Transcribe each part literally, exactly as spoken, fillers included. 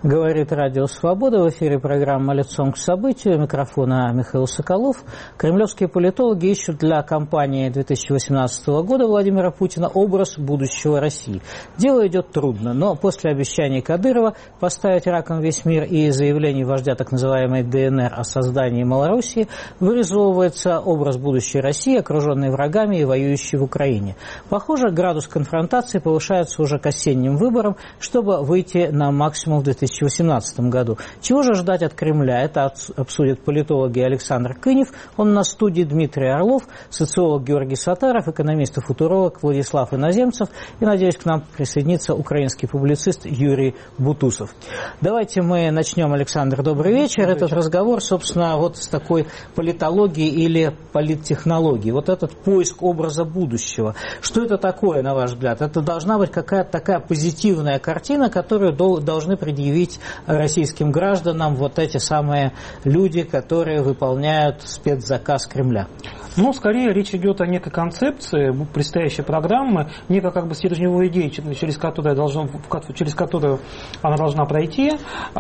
Говорит Радио Свобода. В эфире программа «Лицом к событию». У микрофона Михаил Соколов. Кремлевские политологи ищут для кампании две тысячи восемнадцатого года Владимира Путина образ будущего России. Дело идет трудно, но после обещаний Кадырова поставить раком весь мир и заявлений вождя так называемой ДНР о создании Малороссии вырисовывается образ будущей России, окруженной врагами и воюющей в Украине. Похоже, градус конфронтации повышается уже к осенним выборам, чтобы выйти на максимум в две тысячи восемнадцатом году. Чего же ждать от Кремля? Это обсудят политологи Александр Кынев, он на студии, Дмитрий Орлов, социолог Георгий Сатаров, экономист и футуролог Владислав Иноземцев и, надеюсь, к нам присоединится украинский публицист Юрий Бутусов. Давайте мы начнем, Александр, добрый вечер. Добрый вечер. Этот разговор, собственно, вот с такой политологии или политтехнологии. Вот этот поиск образа будущего. Что это такое, на ваш взгляд? Это должна быть какая-то такая позитивная картина, которую должны предъявить российским гражданам вот эти самые люди, которые выполняют спецзаказ Кремля? Ну, скорее речь идет о некой концепции предстоящей программы, некой как бы стержневой идеи, через которую, должна, через которую она должна пройти.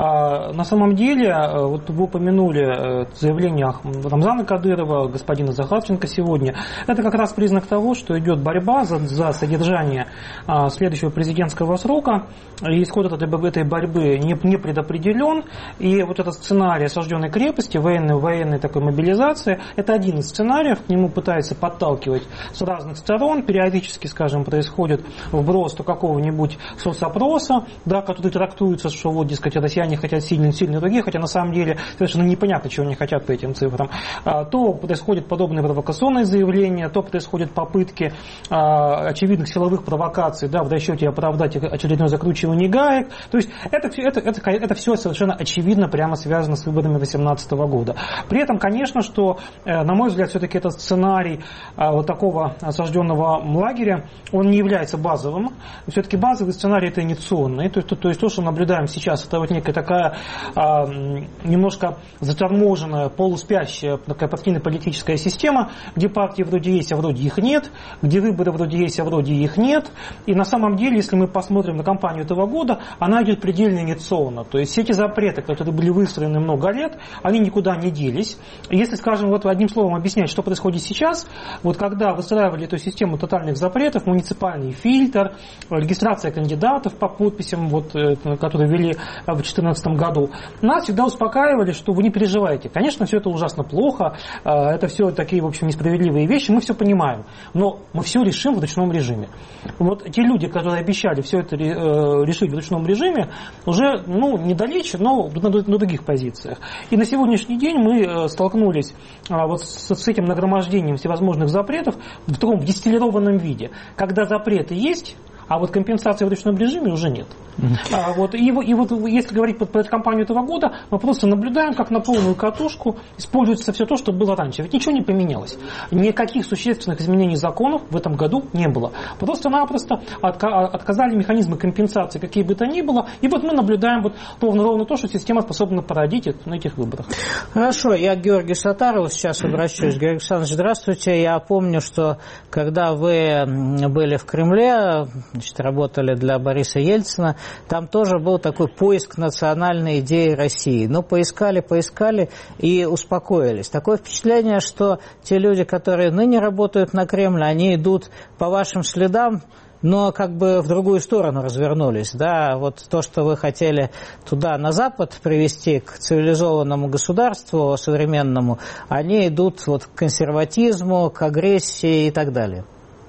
А на самом деле, вот вы упомянули заявление Рамзана Кадырова, господина Захарченко сегодня, это как раз признак того, что идет борьба за, за содержание а, следующего президентского срока, и исход этой, этой борьбы не, не предопределен, и вот этот сценарий осажденной крепости, военной, военной такой мобилизации, это один из сценариев, к нему пытаются подталкивать с разных сторон, периодически, скажем, происходит вброс то какого-нибудь соцопроса, да, который трактуется, что вот, дескать, россияне хотят сильно, сильно другие, хотя на самом деле совершенно непонятно, чего они хотят по этим цифрам, то происходят подобные провокационные заявления, то происходят попытки очевидных силовых провокаций, да, в расчете оправдать очередное закручивание гаек, то есть это, это, это, это все совершенно очевидно прямо связано с выборами две тысячи восемнадцатого года. При этом, конечно, что, на мой взгляд, все-таки этот сценарий вот такого осажденного лагеря, он не является базовым. Все-таки базовый сценарий это инициационный. То есть, то, то есть то, что наблюдаем сейчас, это вот некая такая а, немножко заторможенная, полуспящая такая партийно-политическая система, где партии вроде есть, а вроде их нет, где выборы вроде есть, а вроде их нет. И на самом деле, если мы посмотрим на кампанию этого года, она идет предельно инициационно. То есть все эти запреты, которые были выстроены много лет, они никуда не делись. Если, скажем, вот одним словом объяснять, что происходит сейчас, вот когда выстраивали эту систему тотальных запретов, муниципальный фильтр, регистрация кандидатов по подписям, вот, которые ввели в две тысячи четырнадцатом году, нас всегда успокаивали, что вы не переживайте. Конечно, все это ужасно плохо, это все такие, в общем, несправедливые вещи, мы все понимаем, но мы все решим в ручном режиме. Вот те люди, которые обещали все это решить в ручном режиме, уже, ну, недалече, но на других позициях. И на сегодняшний день мы столкнулись вот с, с этим нагромождением всевозможных запретов в таком дистиллированном виде. Когда запреты есть, а вот компенсации в ручном режиме уже нет. Mm-hmm. А, вот, и, и вот если говорить про кампанию этого года, мы просто наблюдаем, как на полную катушку используется все то, что было раньше. Ведь ничего не поменялось. Никаких существенных изменений законов в этом году не было. Просто-напросто отка- отказали механизмы компенсации, какие бы то ни было, и вот мы наблюдаем вот ровно-ровно то, что система способна породить на этих выборах. Хорошо, я к Георгию Сатарову сейчас обращусь. Георгий Александрович, здравствуйте. Я помню, что когда вы были в Кремле, значит, работали для Бориса Ельцина, там тоже был такой поиск национальной идеи России. Но поискали, поискали и успокоились. Такое впечатление, что те люди, которые ныне работают на Кремль, они идут по вашим следам, но как бы в другую сторону развернулись. Да? Вот то, что вы хотели туда, на Запад, привести к цивилизованному государству современному, они идут вот к консерватизму, к агрессии и так далее.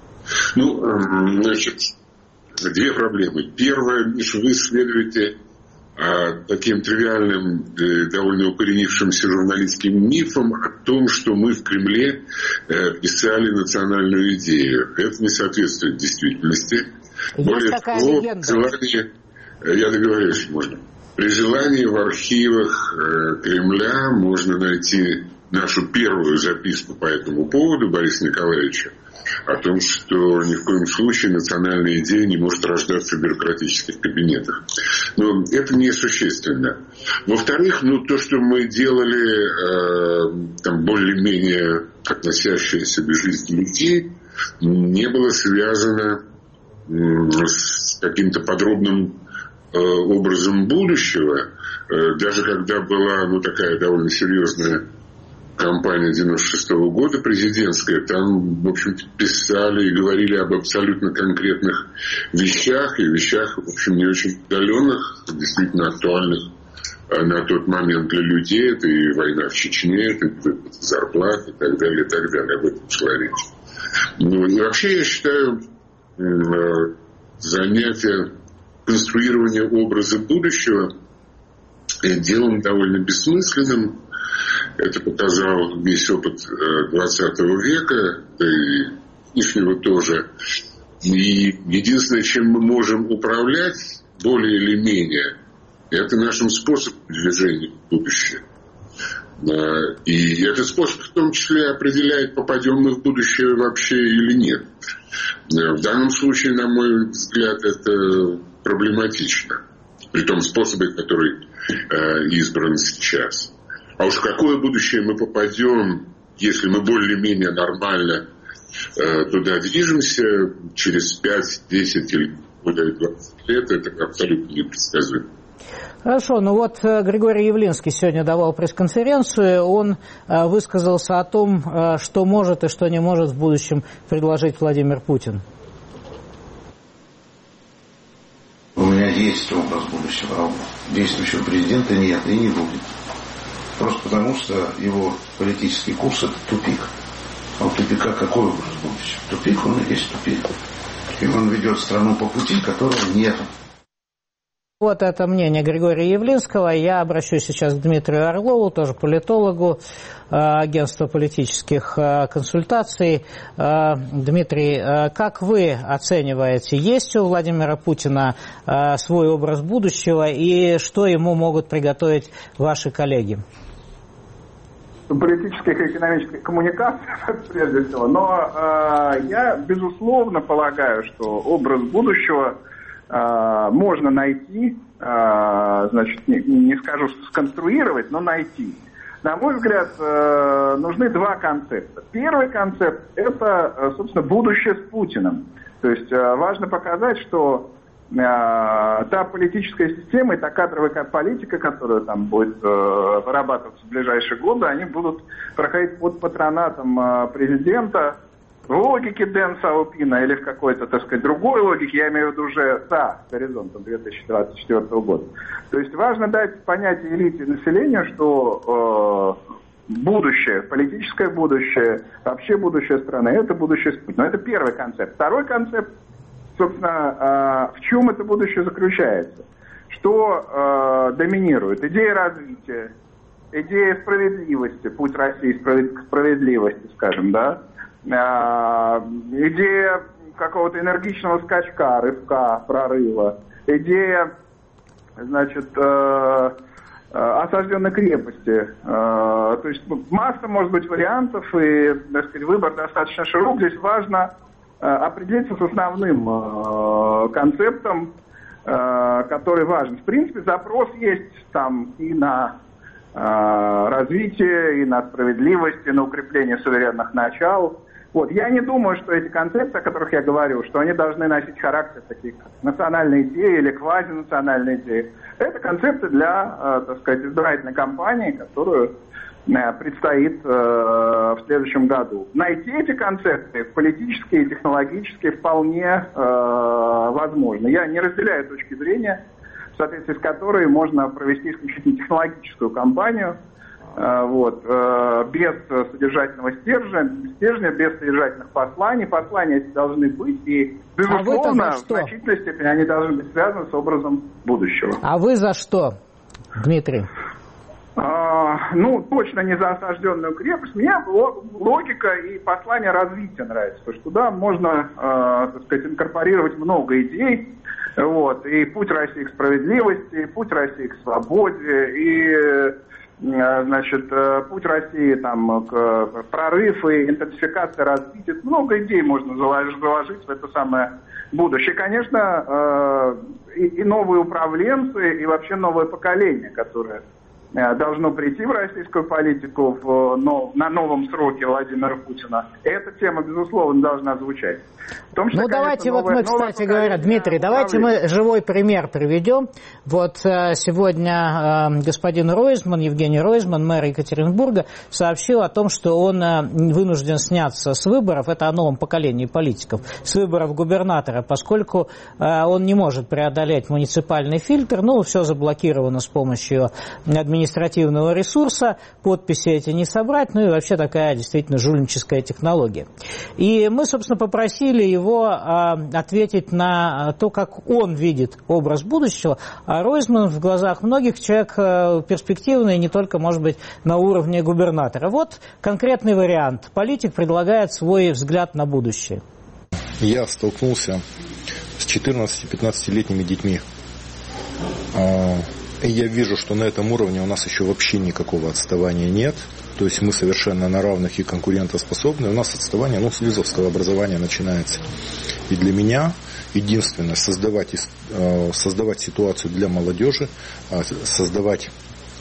Ну, значит, две проблемы. Первая, Миша, вы следуете а, таким тривиальным, э, довольно укоренившимся журналистским мифом о том, что мы в Кремле э, писали национальную идею. Это не соответствует действительности. Есть Более такая того, легенда. желание, я договорюсь, можно. При желании в архивах э, Кремля можно найти нашу первую записку по этому поводу Бориса Николаевича о том, что ни в коем случае национальная идея не может рождаться в бюрократических кабинетах. Но это несущественно. Во-вторых, ну, то, что мы делали, э, там, более-менее относящиеся к жизни людей, не было связано э, с каким-то подробным образом будущего. Даже когда была ну, такая довольно серьезная кампания девяносто шестого года президентская, там, в общем-то, писали и говорили об абсолютно конкретных вещах, и вещах, в общем, не очень отдаленных, действительно актуальных на тот момент для людей. Это и война в Чечне, это выплата зарплат и так далее, и так далее. Об этом шла речь. Ну, и вообще, я считаю, занятие конструирования образа будущего делом довольно бессмысленным. Это показал весь опыт двадцатого века, да и нынешнего тоже. И единственное, чем мы можем управлять, более или менее, это нашим способом движения в будущее. И этот способ в том числе определяет, попадем мы в будущее вообще или нет. В данном случае, на мой взгляд, это проблематично. При том способе, который избран сейчас. А уж в какое будущее мы попадем, если мы более-менее нормально э, туда движемся, через пять, десять или более двадцать лет, это абсолютно непредсказуемо. Хорошо, ну вот Григорий Явлинский сегодня давал пресс-конференцию, он высказался о том, что может и что не может в будущем предложить Владимир Путин. У меня есть образ будущего, а у действующего президента нет и не будет. Просто потому, что его политический курс – это тупик. А у тупика какой образ будущего? Тупик, он и есть тупик. И он ведет страну по пути, которого нет. Вот это мнение Григория Явлинского. Я обращусь сейчас к Дмитрию Орлову, тоже политологу, агентства политических консультаций. Дмитрий, как вы оцениваете, есть у Владимира Путина свой образ будущего и что ему могут приготовить ваши коллеги? Политических и экономических коммуникаций, прежде всего. Но э, я, безусловно, полагаю, что образ будущего э, можно найти, э, значит, не, не скажу сконструировать, но найти. На мой взгляд, э, нужны два концепта. Первый концепт – это, собственно, будущее с Путиным. То есть э, важно показать, что та политическая система и та кадровая политика, которая там будет э, вырабатываться в ближайшие годы, они будут проходить под патронатом э, президента в логике Дэн Сяопина или в какой-то, так сказать, другой логике, я имею в виду уже за горизонтом две тысячи двадцать четвёртого года. То есть важно дать понятие элите населения, что э, будущее, политическое будущее, вообще будущее страны, это будущее с Путиным. Это первый концепт. Второй концепт, собственно, в чем это будущее заключается? Что э, доминирует? Идея развития, идея справедливости, путь России к справедливости, скажем, да? Э, идея какого-то энергичного скачка, рывка, прорыва, идея, значит, э, осажденной крепости. Э, то есть масса, может быть, вариантов, и, так сказать, выбор достаточно широк. Здесь важно определиться с основным э, концептом, э, который важен. В принципе, запрос есть там и на э, развитие, и на справедливость, и на укрепление суверенных начал. Вот. Я не думаю, что эти концепции, о которых я говорю, что они должны носить характер таких как национальной идеи или квазинациональной идеи. Это концепты для, э, так сказать, избирательной кампании, которую предстоит э, в следующем году. Найти эти концепты политические и технологические вполне э, возможно. Я не разделяю точки зрения, в соответствии с которой можно провести исключительно технологическую кампанию, э, вот, э, без содержательного стержня, стержня, без содержательных посланий. Послания эти должны быть, и, безусловно, в значительной степени они должны быть связаны с образом будущего. А вы за что, Дмитрий? Ну, точно не за осажденную крепость. Мне логика и послание развития нравится, потому что туда можно, э, так сказать, инкорпорировать много идей. Вот, и путь России к справедливости, и путь России к свободе, и, э, значит, путь России там, к прорыв и интенсификация развития. Много идей можно заложить, заложить в это самое будущее. Конечно, э, и, и новые управленцы, и вообще новое поколение, которое должно прийти в российскую политику в, но, на новом сроке Владимира Путина, эта тема, безусловно, должна звучать. В том, что, ну, конечно, давайте, новое, вот мы, кстати говоря, Дмитрий, давайте мы живой пример приведем. Вот сегодня господин Ройзман, Евгений Ройзман, мэр Екатеринбурга, сообщил о том, что он вынужден сняться с выборов, это о новом поколении политиков, с выборов губернатора, поскольку он не может преодолеть муниципальный фильтр, ну, все заблокировано с помощью административного ресурса, подписи эти не собрать, ну и вообще такая действительно жульническая технология. И мы, собственно, попросили его а, ответить на то, как он видит образ будущего, а Ройзман в глазах многих человек а, перспективный не только, может быть, на уровне губернатора. Вот конкретный вариант. Политик предлагает свой взгляд на будущее. Я столкнулся с четырнадцати-пятнадцатилетними детьми. И я вижу, что на этом уровне у нас еще вообще никакого отставания нет. То есть мы совершенно на равных и конкурентоспособны. У нас отставание, ну, с вузовского образования начинается. И для меня единственное создавать, создавать ситуацию для молодежи, создавать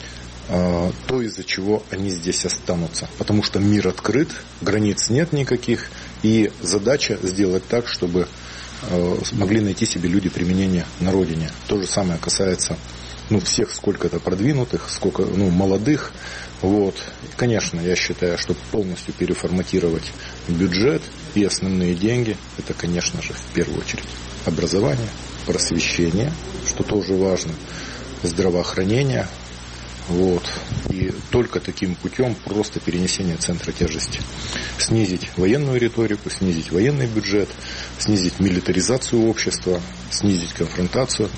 то, из-за чего они здесь останутся. Потому что мир открыт, границ нет никаких. И задача сделать так, чтобы смогли найти себе люди применение на родине. То же самое касается ну, всех сколько-то продвинутых, сколько, ну, молодых. Вот. Конечно, я считаю, что полностью переформатировать бюджет и основные деньги, это, конечно же, в первую очередь образование, просвещение, что тоже важно, здравоохранение. Вот. И только таким путем просто перенесение центра тяжести. Снизить военную риторику, снизить военный бюджет, снизить милитаризацию общества, снизить конфронтацию,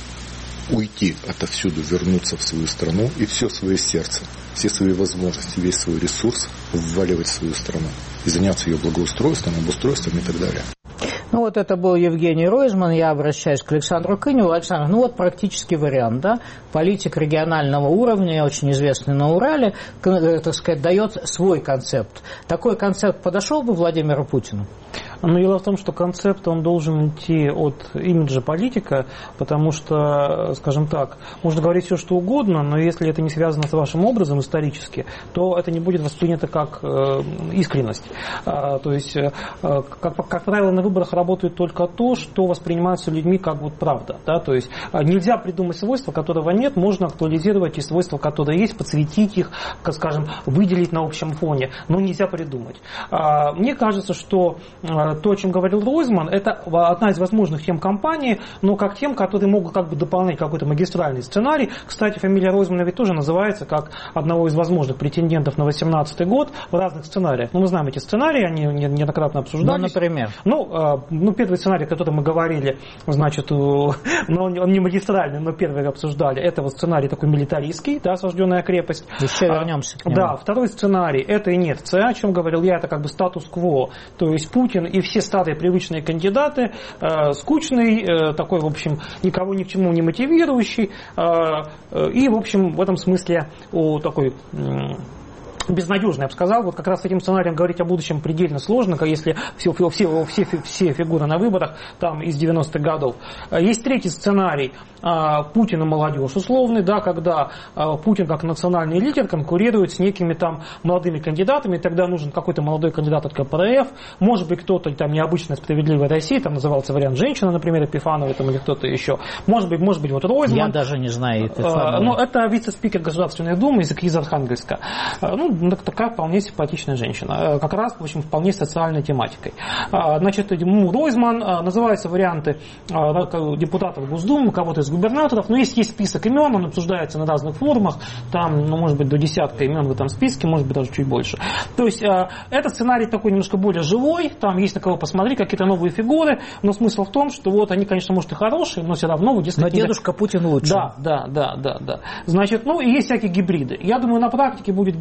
уйти отовсюду, вернуться в свою страну и все свое сердце, все свои возможности, весь свой ресурс вваливать в свою страну и заняться ее благоустройством, обустройством и так далее. Ну вот это был Евгений Ройзман, я обращаюсь к Александру Кыневу. Александр, ну вот практический вариант, да, политик регионального уровня, очень известный на Урале, так сказать, дает свой концепт. Такой концепт подошел бы Владимиру Путину? Но дело в том, что концепт, он должен идти от имиджа политика, потому что, скажем так, можно говорить все, что угодно, но если это не связано с вашим образом исторически, то это не будет воспринято как э, искренность. А, то есть, э, как, как правило, на выборах работает только то, что воспринимается людьми как вот правда. Да? То есть, нельзя придумать свойства, которого нет, можно актуализировать и свойства, которые есть, подсветить их, как, скажем, выделить на общем фоне, но нельзя придумать. А, мне кажется, что то, о чем говорил Ройзман, это одна из возможных тем кампании, но как тем, которые могут как бы дополнять какой-то магистральный сценарий. Кстати, фамилия Ройзмана ведь тоже называется как одного из возможных претендентов на две тысячи восемнадцатый год в разных сценариях. Ну, мы знаем эти сценарии, они неоднократно обсуждались. Ну, например? Ну, ну первый сценарий, о котором мы говорили, значит, но он не магистральный, но первый обсуждали, это вот сценарий такой милитаристский, да, осажденная крепость. Еще вернемся к нему. Да, второй сценарий, это инерция, о чем говорил я, это как бы статус-кво, то есть Путин и все старые привычные кандидаты, э, скучный, э, такой, в общем, никого ни к чему не мотивирующий, э, э, и, в общем, в этом смысле о такой... Э, безнадежно, я бы сказал. Вот как раз с этим сценарием говорить о будущем предельно сложно, если все, все, все, все фигуры на выборах там из девяностых годов. Есть третий сценарий Путин и молодежь условный, да, когда Путин как национальный лидер конкурирует с некими там молодыми кандидатами, тогда нужен какой-то молодой кандидат от ка пэ эр эф, может быть кто-то там необычная справедливая Россия, там назывался вариант женщина, например, Епифановой там, или кто-то еще, может быть, может быть вот Ройзман. Я даже не знаю Епифановой. Но это вице-спикер Государственной Думы из, из Архангельска. Ну, такая вполне симпатичная женщина, как раз, в общем, вполне социальной тематикой. Значит, Ройзман, называются варианты депутатов Госдумы, кого-то из губернаторов, но есть, есть список имен, он обсуждается на разных форумах, там, ну, может быть, до десятка имен в этом списке, может быть, даже чуть больше. То есть, этот сценарий такой немножко более живой, там есть на кого посмотреть, какие-то новые фигуры, но смысл в том, что вот они, конечно, может, и хорошие, но все равно... Вот, но дедушка Путин лучше. Да, да, да, да, да. Значит, ну, и есть всякие гибриды. Я думаю, на практике будет гибрид, скорее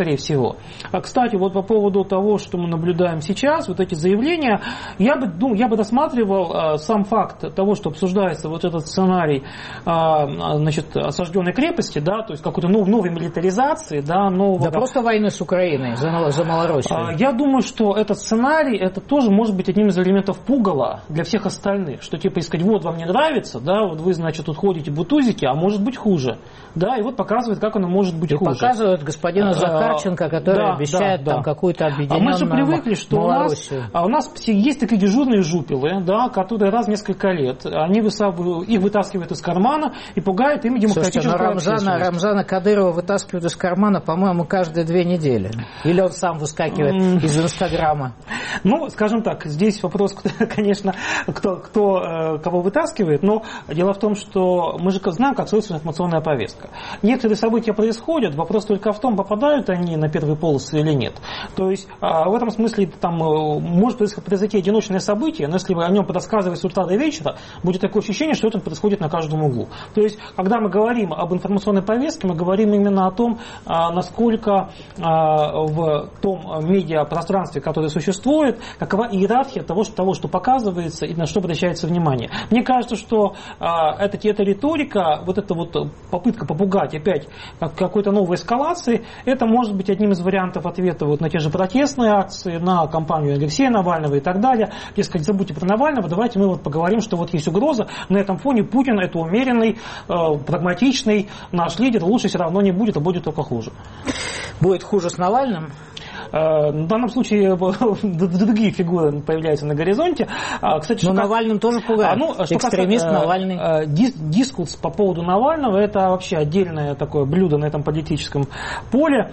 скорее всего. А, кстати, вот по поводу того, что мы наблюдаем сейчас, вот эти заявления, я бы, ну, я бы рассматривал а, сам факт того, что обсуждается вот этот сценарий а, значит, осажденной крепости, да, то есть какой-то нов, новой милитаризации, да, нового... Да просто войны с Украиной за, за Малороссию. А, я думаю, что этот сценарий, это тоже может быть одним из элементов пугала для всех остальных, что типа искать, вот вам не нравится, да, вот вы, значит, тут ходите бутузики, а может быть хуже, да, и вот показывает, как оно может быть и хуже. Показывают господина Захарченко, который да, обещает да, там да. какую-то объединенную А мы же привыкли, что у нас, а у нас есть такие дежурные жупелы, да, которые раз в несколько лет, они высаживают, их вытаскивают из кармана и пугают ими демократическую общественность. Рамзана, Рамзана Кадырова вытаскивают из кармана, по-моему, каждые две недели. Или он сам выскакивает mm. из Инстаграма. Ну, скажем так, здесь вопрос, конечно, кто, кто кого вытаскивает, но дело в том, что мы же знаем, как строится информационная повестка. Некоторые события происходят, вопрос только в том, попадают они на первые полосы или нет. То есть в этом смысле там может произойти одиночное событие, но если вы о нем рассказываете с утра до вечера, будет такое ощущение, что это происходит на каждом углу. То есть, когда мы говорим об информационной повестке, мы говорим именно о том, насколько в том медиапространстве, которое существует, какова иерархия того, что, того, что показывается и на что обращается внимание. Мне кажется, что эта, эта риторика, вот эта вот попытка попугать опять какой-то новой эскалации, это может быть одним из вариантов ответа вот на те же протестные акции, на кампанию Алексея Навального и так далее. Дескать, забудьте про Навального, давайте мы вот поговорим, что вот есть угроза. На этом фоне Путин это умеренный, э, прагматичный наш лидер, лучше все равно не будет, а будет только хуже. Будет хуже с Навальным? В данном случае другие фигуры появляются на горизонте. Кстати, Но что Навальным как... тоже пугает. А, ну, Экстремист касается, Навальный. Дис, дискурс по поводу Навального, это вообще отдельное такое блюдо на этом политическом поле.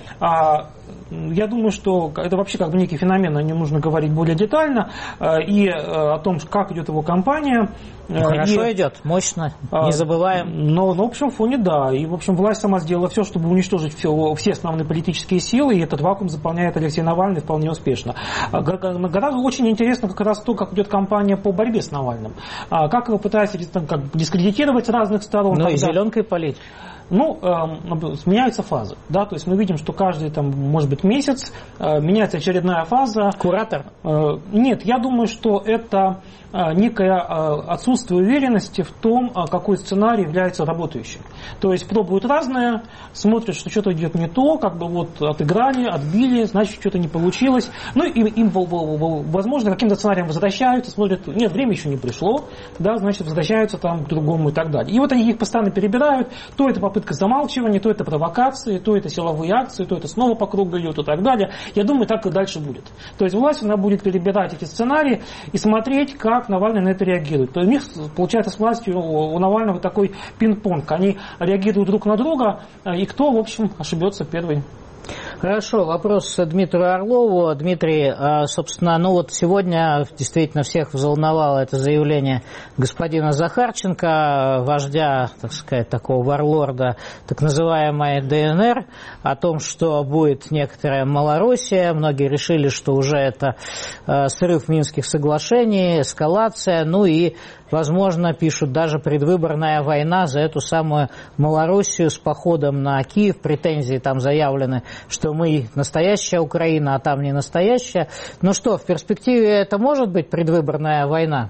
Я думаю, что это вообще как бы некий феномен, о нем нужно говорить более детально. И о том, как идет его кампания. Ну, хорошо и, идет, мощно, не забываем. Но на общем фоне, да. И, в общем, власть сама сделала все, чтобы уничтожить все, все основные политические силы, и этот вакуум заполняет Алексей Навальный вполне успешно. Гораздо очень интересно как раз то, как идет кампания по борьбе с Навальным. Как его пытаются там, как, дискредитировать с разных сторон. Ну и зеленкой полить. Ну, э, меняются фазы, да, то есть мы видим, что каждый, там, может быть, месяц э, меняется очередная фаза. Куратор? Э, нет, я думаю, что это э, некое э, отсутствие уверенности в том, э, какой сценарий является работающим. То есть пробуют разное, смотрят, что что-то идет не то, как бы вот отыграли, отбили, значит, что-то не получилось. Ну, им, им возможно, каким-то сценарием возвращаются, смотрят, нет, время еще не пришло, да, значит, возвращаются там к другому и так далее. И вот они их постоянно перебирают, то это попытка замалчивания, то это провокации, то это силовые акции, то это снова по кругу идет и так далее. Я думаю, так и дальше будет. То есть власть, она будет перебирать эти сценарии и смотреть, как Навальный на это реагирует. То есть у них, получается, с властью у Навального такой пинг-понг. Они реагируют друг на друга, и кто, в общем, ошибется первый. Хорошо, вопрос Дмитрию Орлову. Дмитрий, собственно, ну вот сегодня действительно всех взволновало это заявление господина Захарченко, вождя, так сказать, такого варлорда, так называемой ДНР, о том, что будет некоторая Малороссия. Многие решили, что уже это срыв Минских соглашений, эскалация, ну и, возможно, пишут, даже предвыборная война за эту самую Малороссию с походом на Киев. Претензии там заявлены, что мы настоящая Украина, а там не настоящая. Ну что, в перспективе это может быть предвыборная война?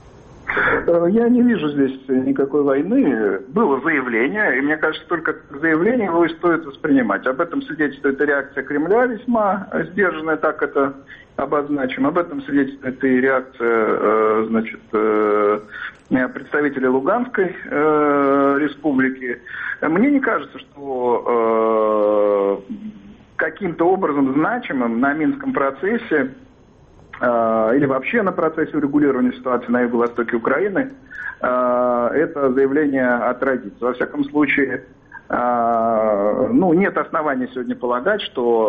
Я не вижу здесь никакой войны. Было заявление, и мне кажется, только заявление его и стоит воспринимать. Об этом свидетельствует и реакция Кремля весьма сдержанная, так это обозначим. Об этом свидетельствует и реакция, значит, представителей Луганской республики. Мне не кажется, что каким-то образом значимым на Минском процессе или вообще на процессе урегулирования ситуации на юго-востоке Украины это заявление отразится. Во всяком случае, ну, нет оснований сегодня полагать,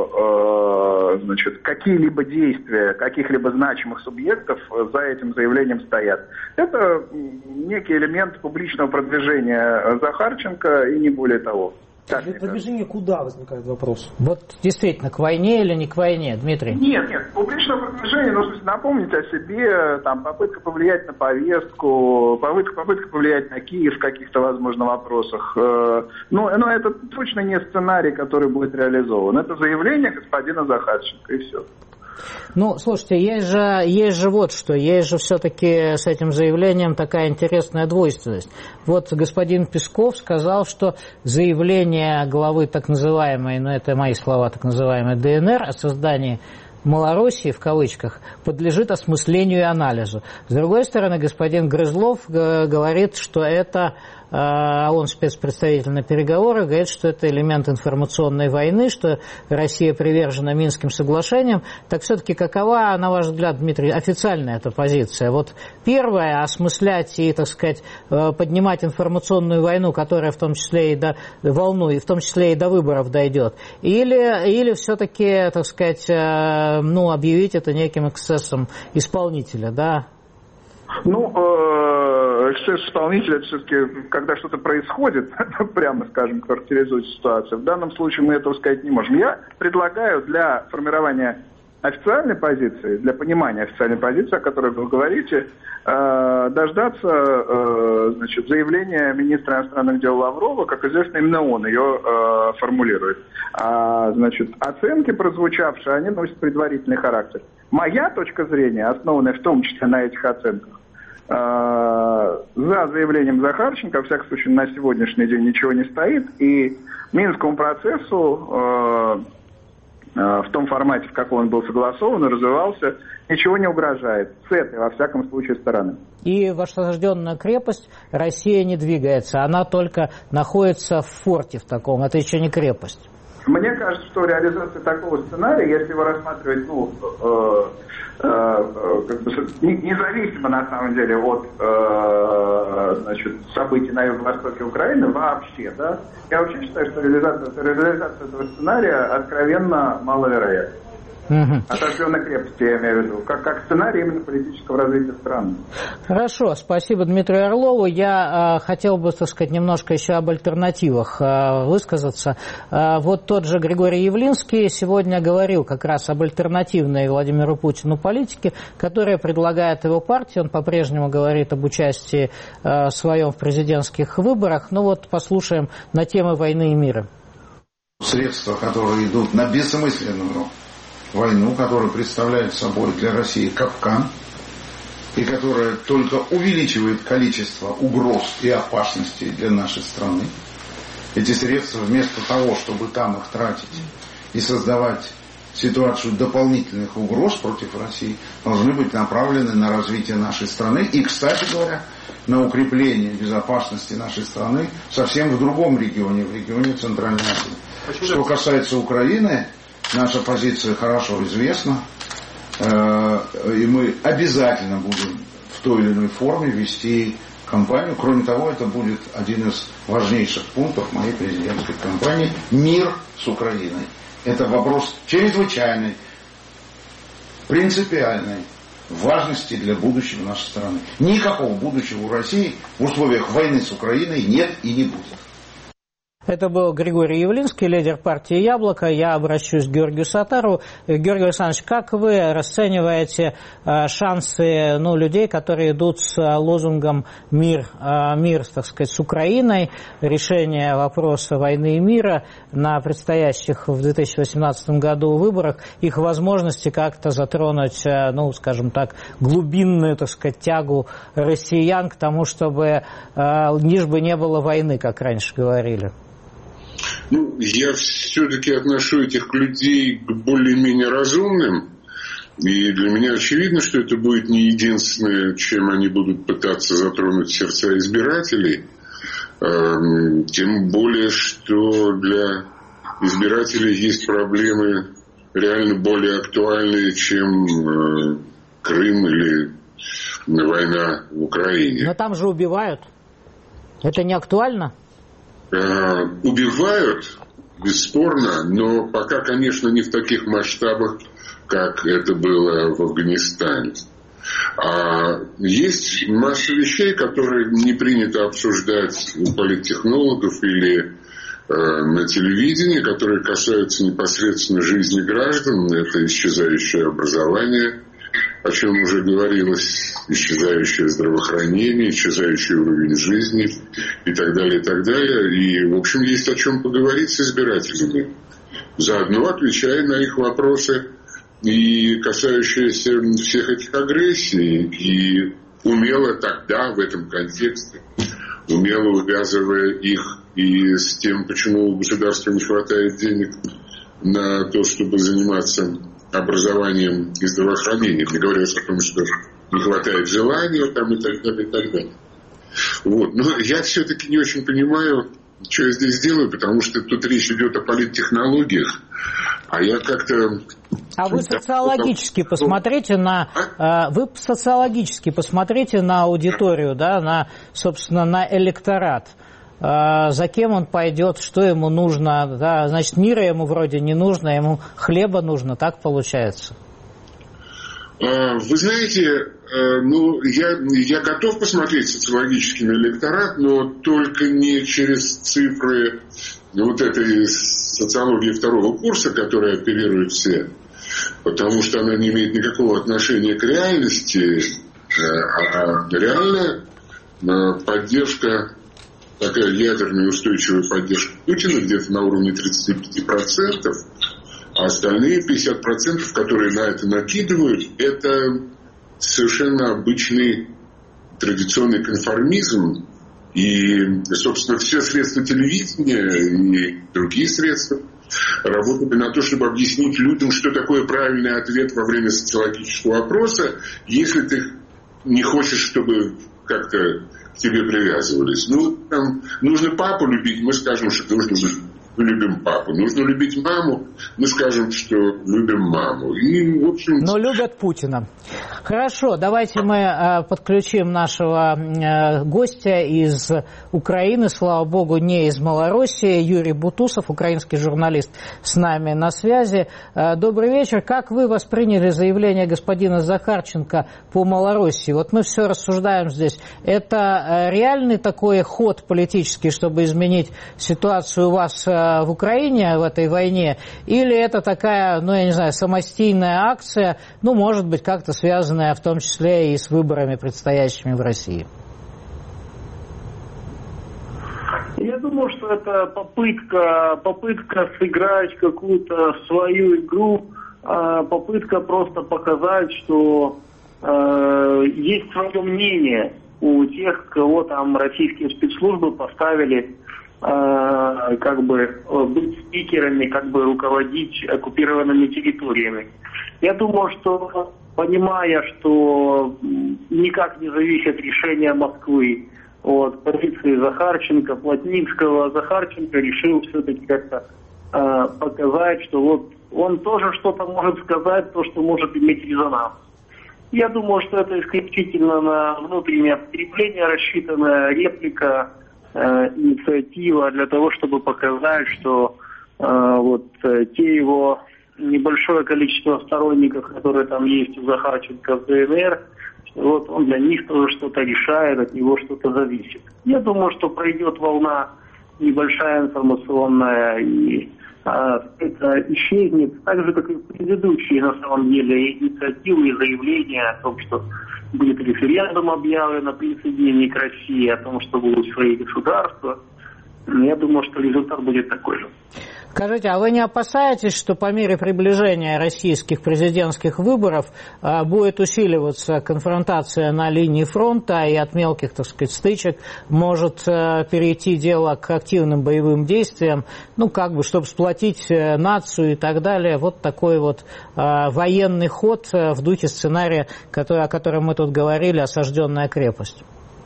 что значит, какие-либо действия каких-либо значимых субъектов за этим заявлением стоят. Это некий элемент публичного продвижения Захарченко и не более того. Движение куда, возникает вопрос? Вот действительно, к войне или не к войне, Дмитрий? Нет, нет, публичное продвижение, ну, в смысле, напомнить о себе, там, попытка повлиять на повестку, попытка, попытка повлиять на Киев в каких-то, возможно, вопросах. Но, но это точно не сценарий, который будет реализован. Это заявление господина Захарченко, и все. Ну, слушайте, есть же, есть же вот что, есть же все-таки с этим заявлением такая интересная двойственность. Вот господин Песков сказал, что заявление главы так называемой, ну это мои слова, так называемой ДНР о создании Малороссии, в кавычках, подлежит осмыслению и анализу. С другой стороны, господин Грызлов говорит, что это, он спецпредставитель на переговорах, говорит, что это элемент информационной войны, что Россия привержена Минским соглашениям. Так все-таки какова, на ваш взгляд, Дмитрий, официальная эта позиция? Вот первое, осмыслять и, так сказать, поднимать информационную войну, которая в том числе и до волну, и в том числе и до выборов дойдет, или, или все-таки, так сказать, ну, объявить это неким эксцессом исполнителя, да? Ну, э, эксцесс исполнителя, это все-таки, когда что-то происходит, прямо, скажем, характеризует ситуацию. В данном случае мы этого сказать не можем. Я предлагаю для формирования официальной позиции, для понимания официальной позиции, о которой вы говорите, э, дождаться э, значит, заявления министра иностранных дел Лаврова. Как известно, именно он ее э, формулирует. А, значит, оценки, прозвучавшие, они носят предварительный характер. Моя точка зрения, основанная в том числе на этих оценках, э, за заявлением Захарченко, во всяком случае, на сегодняшний день ничего не стоит, и Минскому процессу э, в том формате, в каком он был согласован и развивался, ничего не угрожает. С этой, во всяком случае, стороны. И в осажденную крепость Россия не двигается. Она только находится в форте в таком. Это еще не крепость. Мне кажется, что реализация такого сценария, если его рассматривать, ну, э, э, как бы, независимо, на самом деле, от э, значит, событий на юго-востоке Украины, вообще, да, я вообще считаю, что реализация, реализация этого сценария откровенно маловероятна. Угу. Осажденной крепости, я имею в виду, как, как сценарий именно политического развития страны. Хорошо, спасибо Дмитрию Орлову. Я э, хотел бы, так сказать, немножко еще об альтернативах э, высказаться. Э, вот тот же Григорий Явлинский сегодня говорил как раз об альтернативной Владимиру Путину политике, которая предлагает его партия. Он по-прежнему говорит об участии э, своем в президентских выборах. Ну вот послушаем на темы войны и мира. Средства, которые идут на бессмысленную войну, которая представляет собой для России капкан, и которая только увеличивает количество угроз и опасностей для нашей страны. Эти средства, вместо того, чтобы там их тратить и создавать ситуацию дополнительных угроз против России, должны быть направлены на развитие нашей страны и, кстати говоря, на укрепление безопасности нашей страны совсем в другом регионе, в регионе Центральной Азии. Что касается Украины, наша позиция хорошо известна, и мы обязательно будем в той или иной форме вести кампанию. Кроме того, это будет один из важнейших пунктов моей президентской кампании «Мир с Украиной». Это вопрос чрезвычайной, принципиальной важности для будущего нашей страны. Никакого будущего у России в условиях войны с Украиной нет и не будет. Это был Григорий Явлинский, лидер партии «Яблоко». Я обращусь к Георгию Саттарову. Георгий Александрович, как вы расцениваете шансы, ну, людей, которые идут с лозунгом «Мир, мир, так сказать, с Украиной», решение вопроса войны и мира на предстоящих в две тысячи восемнадцатом году выборах, их возможности как-то затронуть, ну, скажем так, глубинную, так сказать, тягу россиян к тому, чтобы лишь бы не было войны, как раньше говорили? Ну, я все-таки отношу этих людей к более-менее разумным. И для меня очевидно, что это будет не единственное, чем они будут пытаться затронуть сердца избирателей. Тем более, что для избирателей есть проблемы реально более актуальные, чем Крым или война в Украине. Но там же убивают. Это не актуально? Убивают, бесспорно, но пока, конечно, не в таких масштабах, как это было в Афганистане. А есть масса вещей, которые не принято обсуждать у политтехнологов или на телевидении, которые касаются непосредственно жизни граждан. Это исчезающее образование, о чем уже говорилось, исчезающее здравоохранение, исчезающий уровень жизни и так далее, и так далее. И, в общем, есть о чем поговорить с избирателями, заодно отвечая на их вопросы и касающиеся всех этих агрессий, и умело тогда в этом контексте, умело увязывая их и с тем, почему у государства не хватает денег на то, чтобы заниматься образованием и здравоохранением, не говоря о том, что не хватает желания там, и так далее, и так далее. Вот. Но я все-таки не очень понимаю, что я здесь делаю, потому что тут речь идет о политтехнологиях, а я как-то... А вы социологически посмотрите на вы социологически посмотрите на аудиторию, да, на, собственно, на электорат. За кем он пойдет, что ему нужно, да, значит, мира ему вроде не нужно, ему хлеба нужно, так получается. Вы знаете, ну, я, я готов посмотреть социологически на электорат, но только не через цифры вот этой социологии второго курса, которой оперируют все, потому что она не имеет никакого отношения к реальности, а реальная поддержка, такая ядерная устойчивая поддержка Путина где-то на уровне тридцать пять процентов, а остальные пятьдесят процентов, которые на это накидывают, это совершенно обычный традиционный конформизм. И, собственно, все средства телевидения и другие средства работали на то, чтобы объяснить людям, что такое правильный ответ во время социологического опроса, если ты не хочешь, чтобы как-то к тебе привязывались. Ну, там, нужно папу любить, мы скажем, что нужно мы любим папу. Нужно любить маму, мы скажем, что любим маму. И, в общем... Но любят Путина. Хорошо, давайте мы э, подключим нашего э, гостя из Украины, слава богу, не из Малороссии, Юрий Бутусов, украинский журналист, с нами на связи. Э, добрый вечер. Как вы восприняли заявление господина Захарченко по Малороссии? Вот мы все рассуждаем здесь. Это э, реальный такой ход политический, чтобы изменить ситуацию у вас э, в Украине в этой войне, или это такая, ну, я не знаю, самостийная акция, ну, может быть, как-то связанная в том числе и с выборами, предстоящими в России? Я думаю, что это попытка, попытка сыграть какую-то свою игру, попытка просто показать, что э, есть свое мнение у тех, кого там российские спецслужбы поставили как бы быть спикерами, как бы руководить оккупированными территориями. Я думаю, что, понимая, что никак не зависит решение Москвы от позиции Захарченко, Плотницкого, Захарченко решил все-таки как-то э, показать, что вот он тоже что-то может сказать, то, что может иметь резонанс. Я думаю, что это исключительно на внутреннее потребление рассчитанная реплика, инициатива для того, чтобы показать, что э, вот э, те его небольшое количество сторонников, которые там есть у Захарченко в ДНР, что вот он для них тоже что-то решает, от него что-то зависит. Я думаю, что пройдет волна небольшая информационная, и э, это исчезнет, так же, как и предыдущие, на самом деле, инициативы и заявления о том, что будет референдум объявлен о присоединении к России, о том, что будут свои государства. Я думаю, что результат будет такой же. Скажите, а вы не опасаетесь, что по мере приближения российских президентских выборов а, будет усиливаться конфронтация на линии фронта, и от мелких, так сказать, стычек может а, перейти дело к активным боевым действиям, ну, как бы, чтобы сплотить а, нацию и так далее? Вот такой вот а, военный ход а, в духе сценария, который, о котором мы тут говорили, «Осажденная крепость».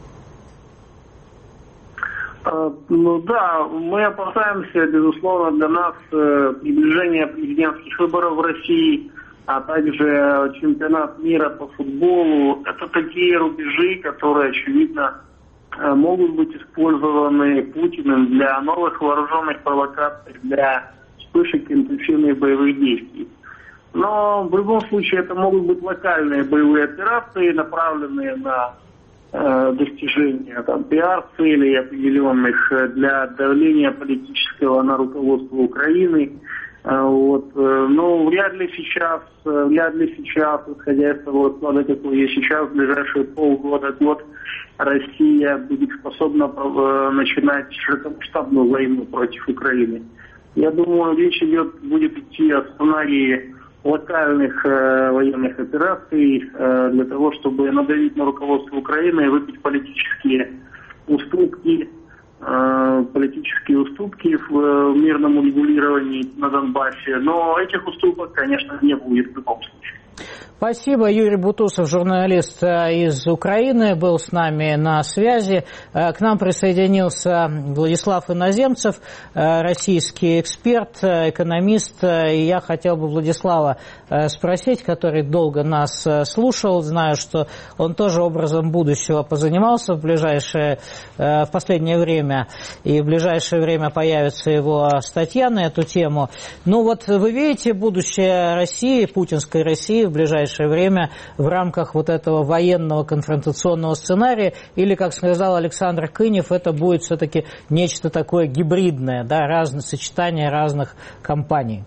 Ну да, мы опасаемся, безусловно, для нас приближения президентских выборов в России, а также чемпионат мира по футболу. Это такие рубежи, которые, очевидно, могут быть использованы Путиным для новых вооруженных провокаций, для вспышек интенсивных боевых действий. Но в любом случае это могут быть локальные боевые операции, направленные на достижения там, пиар-целей определенных, для давления политического на руководство Украины. Вот. Но вряд ли сейчас, вряд ли сейчас, исходя из того склада, какой есть сейчас, в ближайшие полгода-год, Россия будет способна начинать широкомасштабную войну против Украины. Я думаю, речь идет, будет идти о сценарии локальных э, военных операций э, для того, чтобы надавить на руководство Украины и выпить политические уступки, э, политические уступки в, в мирном урегулировании на Донбассе. Но этих уступок, конечно, не будет в любом случае. Спасибо. Юрий Бутусов, журналист из Украины, был с нами на связи. К нам присоединился Владислав Иноземцев, российский эксперт, экономист. И я хотел бы Владислава спросить, который долго нас слушал, знаю, что он тоже образом будущего позанимался в ближайшее, в последнее время, и в ближайшее время появится его статья на эту тему. Ну вот вы видите будущее России, путинской России в ближайшее время в рамках вот этого военного конфронтационного сценария, или, как сказал Александр Кынев, это будет все-таки нечто такое гибридное, да, разное сочетание разных компаний?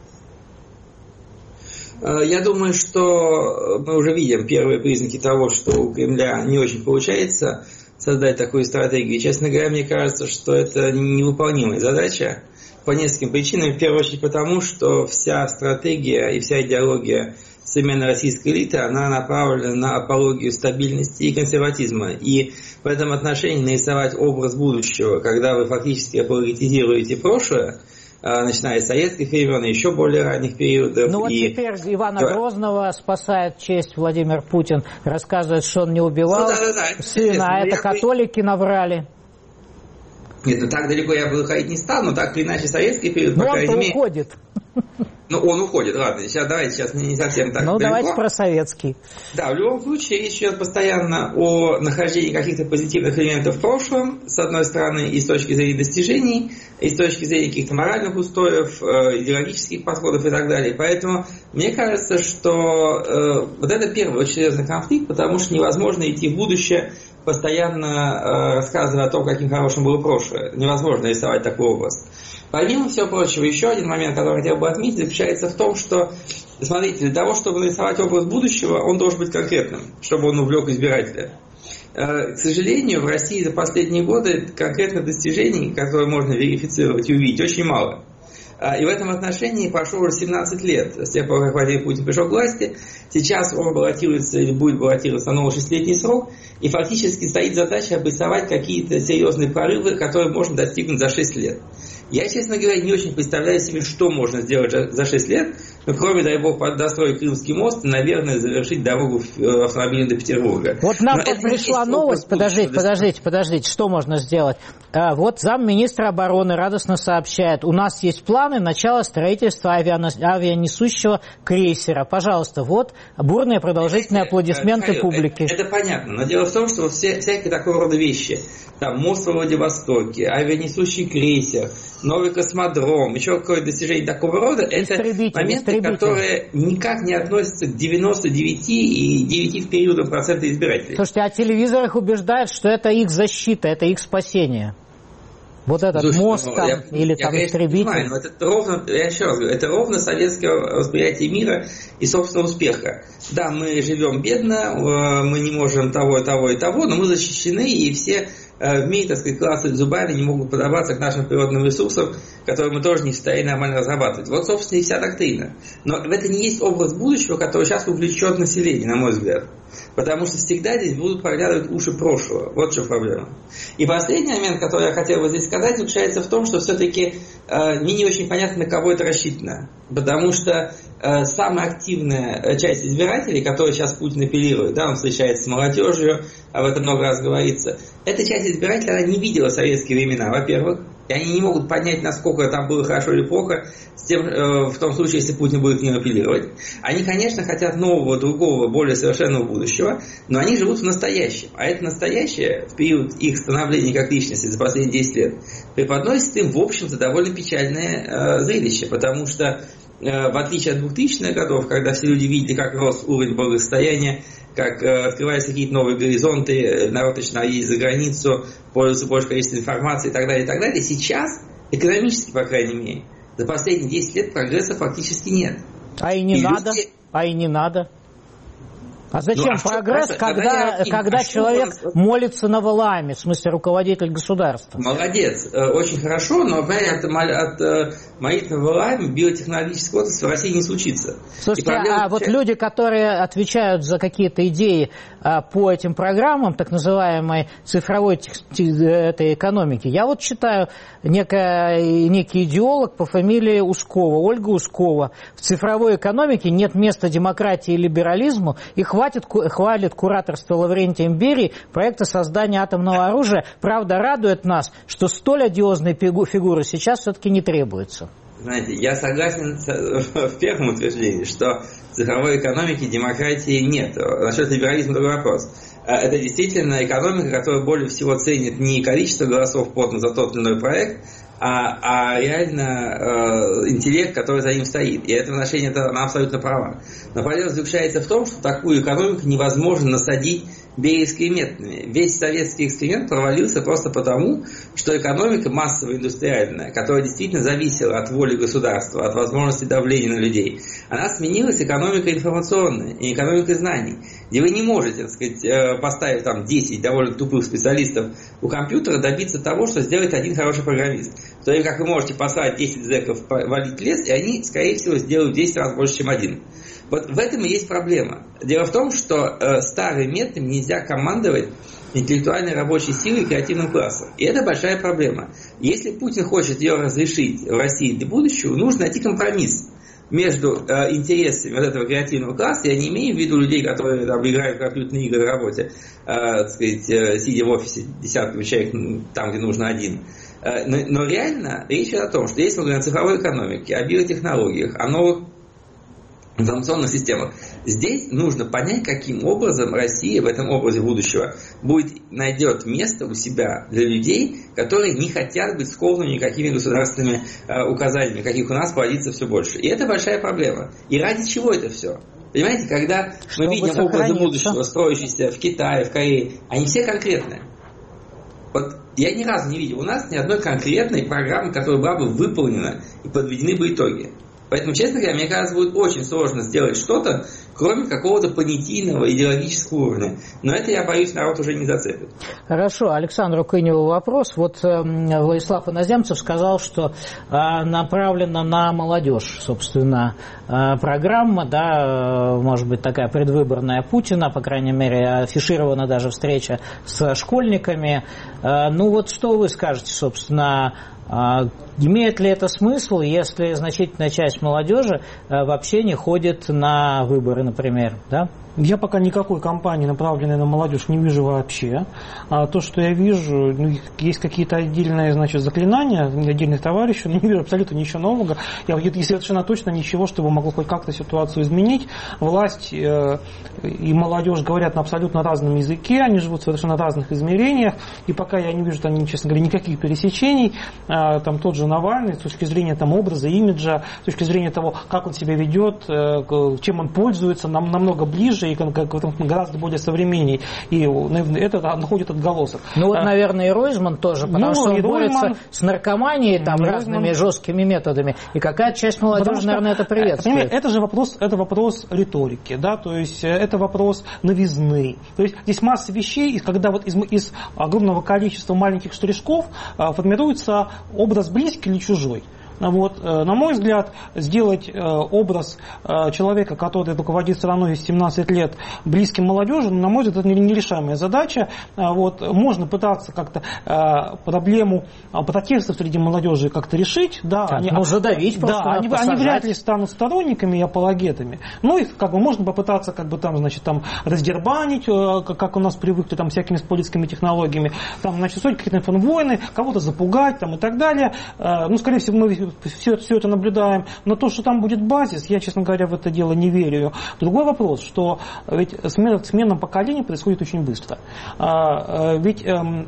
Я думаю, что мы уже видим первые признаки того, что у Кремля не очень получается создать такую стратегию. Честно говоря, мне кажется, что это невыполнимая задача по нескольким причинам. В первую очередь потому, что вся стратегия и вся идеология современной российской элиты, она направлена на апологию стабильности и консерватизма. И в этом отношении нарисовать образ будущего, когда вы фактически апологетизируете прошлое, начиная с советских времен и еще более ранних периодов. Ну вот и... теперь Ивана Грозного спасает честь Владимир Путин, рассказывает, что он не убивал ну, да, да, да. сына, а это католики наврали. Нет, ну так далеко я бы ходить не стал, но так или иначе советский период, но по крайней мере... уходит. Ну, он уходит, ладно, сейчас давайте, сейчас не совсем так Ну, далеко. давайте про советский. Да, в любом случае речь идет постоянно о нахождении каких-то позитивных элементов в прошлом, с одной стороны, и с точки зрения достижений, и с точки зрения каких-то моральных устоев, идеологических подходов и так далее. Поэтому мне кажется, что э, вот это первый очень серьезный конфликт, потому что невозможно идти в будущее, постоянно э, рассказывая о том, каким хорошим было прошлое. Невозможно рисовать такой образ. Помимо всего прочего, еще один момент, который я хотел бы отметить, заключается в том, что, смотрите, для того, чтобы нарисовать образ будущего, он должен быть конкретным, чтобы он увлек избирателя. К сожалению, в России за последние годы конкретных достижений, которые можно верифицировать и увидеть, очень мало. И в этом отношении прошло уже семнадцать лет с тех пор, как Владимир Путин пришел к власти. Сейчас он баллотируется или будет баллотироваться на новый шестилетний срок. И фактически стоит задача обрисовать какие-то серьезные прорывы, которые можно достигнуть за шесть лет. Я, честно говоря, не очень представляю себе, что можно сделать за шесть лет, ну, кроме, дай бог, достроить Крымский мост и, наверное, завершить дорогу автомобиля до Петербурга. Вот нам пришла новость, подождите, подождите, подождите, что можно сделать? А, вот замминистра обороны радостно сообщает, у нас есть планы начала строительства авианесущего крейсера. Пожалуйста, вот бурные продолжительные аплодисменты это, публики. Это, это понятно, но дело в том, что все, всякие такого рода вещи, там мост во Владивостоке, авианесущий крейсер, новый космодром, еще какое-то достижение такого рода, это моменты, которые никак не относятся к девяносто девять и девять в периоду процента избирателей. Слушайте, а телевизор их убеждает, что это их защита, это их спасение. Вот этот Слушай, мост ну, там, я, или я, там я, истребитель. Понимаю, но это ровно, я еще раз говорю, это ровно советское восприятие мира и собственного успеха. Да, мы живем бедно, мы не можем того и того и того, но мы защищены, и все в мире, так сказать, классные зубами не могут подобраться к нашим природным ресурсам, которые мы тоже не в состоянии нормально разрабатывать. Вот, собственно, и вся доктрина. Но это не есть образ будущего, который сейчас увлечет население, на мой взгляд. Потому что всегда здесь будут проглядывать уши прошлого. Вот в чем проблема. И последний момент, который я хотел бы здесь сказать, заключается в том, что все-таки э, мне не очень понятно, на кого это рассчитано. Потому что э, самая активная часть избирателей, которая сейчас Путин апеллирует, да, он встречается с молодежью, об этом много раз говорится, эта часть избирателей, она не видела советские времена, во-первых, и они не могут понять, насколько там было хорошо или плохо, с тем, э, в том случае, если Путин будет к ним апеллировать. Они, конечно, хотят нового, другого, более совершенного будущего, но они живут в настоящем. А это настоящее, в период их становления как личности за последние десять лет, преподносит им, в общем-то, довольно печальное э, зрелище, потому что, э, в отличие от двухтысячных годов, когда все люди видели, как рос уровень благосостояния, как э, открываются какие-то новые горизонты, народ начинает ездить за границу, пользуется большим количеством информации и так далее, и так далее. Сейчас, экономически, по крайней мере, за последние десять лет прогресса фактически нет. А и не и надо, люди... а и не надо. А зачем ну, а прогресс, что, когда, когда, когда а человек что... молится на Валааме, в смысле руководитель государства? Молодец, очень хорошо, но от, от молитвы на Валааме биотехнологического отрасли в России не случится. Слушайте, а вот люди, которые отвечают за какие-то идеи а, по этим программам, так называемой цифровой тех, этой экономики, я вот читаю некая, некий идеолог по фамилии Ускова, Ольга Ускова. В цифровой экономике нет места демократии и либерализму, и хватит, хвалит кураторство Лаврентием Берии проекта создания атомного оружия. Правда, радует нас, что столь одиозной фигуры сейчас все-таки не требуется. Знаете, я согласен в первом утверждении, что в цифровой экономике демократии нет. Насчет либерализма другой вопрос. Это действительно экономика, которая более всего ценит не количество голосов поданных за тот или иной проект, а, а реально э, интеллект, который за ним стоит. И это отношение, это, она абсолютно права. Но проблема заключается в том, что такую экономику невозможно насадить бериевскими методами. Весь советский эксперимент провалился просто потому, что экономика массово-индустриальная, которая действительно зависела от воли государства, от возможности давления на людей, она сменилась экономикой информационной и экономикой знаний, где вы не можете, так сказать, поставив там десять довольно тупых специалистов у компьютера, добиться того, что сделает один хороший программист. В то время как вы можете послать десять зэков валить лес, и они, скорее всего, сделают в десять раз больше, чем один. Вот в этом и есть проблема. Дело в том, что э, старым методом нельзя командовать интеллектуальной рабочей силой и креативным классом. И это большая проблема. Если Путин хочет ее разрешить в России для будущего, нужно найти компромисс между э, интересами вот этого креативного класса. Я не имею в виду людей, которые там, играют в компьютерные игры на работе, э, так сказать, э, сидя в офисе десятками человек там, где нужно один. Э, но, но реально речь идет о том, что если мы говорим о цифровой экономике, о биотехнологиях, о новых информационных системах. Здесь нужно понять, каким образом Россия в этом образе будущего будет, найдет место у себя для людей, которые не хотят быть скованы никакими государственными э, указаниями, каких у нас плодится все больше. И это большая проблема. И ради чего это все? Понимаете, когда Чтобы мы видим образы будущего, строящиеся в Китае, в Корее, они все конкретные. Вот я ни разу не видел у нас ни одной конкретной программы, которая была бы выполнена и подведены бы итоги. Поэтому, честно говоря, мне кажется, будет очень сложно сделать что-то, кроме какого-то понятийного идеологического уровня. Но это, я боюсь, народ уже не зацепит. Хорошо. Александру Кыневу вопрос. Вот э, Владислав Иноземцев сказал, что э, направлена на молодежь, собственно, э, программа, да, э, может быть, такая предвыборная Путина, по крайней мере, афиширована даже встреча с школьниками. Э, ну вот что вы скажете, собственно, имеет ли это смысл, если значительная часть молодежи вообще не ходит на выборы, например, да? Я пока никакой кампании, направленной на молодежь, не вижу вообще. А то, что я вижу, ну, есть какие-то отдельные, значит, заклинания отдельных товарищей, но не вижу абсолютно ничего нового. Я и совершенно точно ничего, чтобы могло хоть как-то ситуацию изменить. Власть э, и молодежь говорят на абсолютно разном языке, они живут в совершенно разных измерениях, и пока я не вижу там, честно говоря, никаких пересечений. Э, там тот же Навальный, с точки зрения там, образа, имиджа, с точки зрения того, как он себя ведет, э, чем он пользуется, нам намного ближе и гораздо более современней. И это находит отголосок. Ну вот, наверное, и Ройзман тоже, потому ну, что он борется Ройзман, с наркоманией там, разными жесткими методами. И какая-то часть молодежи, что, наверное, это приветствует. Это же вопрос, это вопрос риторики, да, то есть это вопрос новизны. То есть здесь масса вещей, когда вот из, из огромного количества маленьких штришков формируется образ близкий или чужой. Вот, на мой взгляд, сделать образ человека, который руководит страной с семнадцати лет, близким молодежи, на мой взгляд, это нерешаемая задача. Вот, можно пытаться как-то проблему протестов среди молодежи как-то решить. Да, так, они, ну, задавить просто, да, они, они вряд ли станут сторонниками и апологетами. Ну, и как бы можно попытаться как бы там, значит, там раздербанить, как у нас привыкли там всякими политическими технологиями, там, значит, устроить какие-то информвойны, кого-то запугать там, и так далее. Ну, скорее всего, мы все, все это наблюдаем. Но то, что там будет базис, я, честно говоря, в это дело не верю. Другой вопрос, что ведь смена, смена поколений происходит очень быстро. Ведь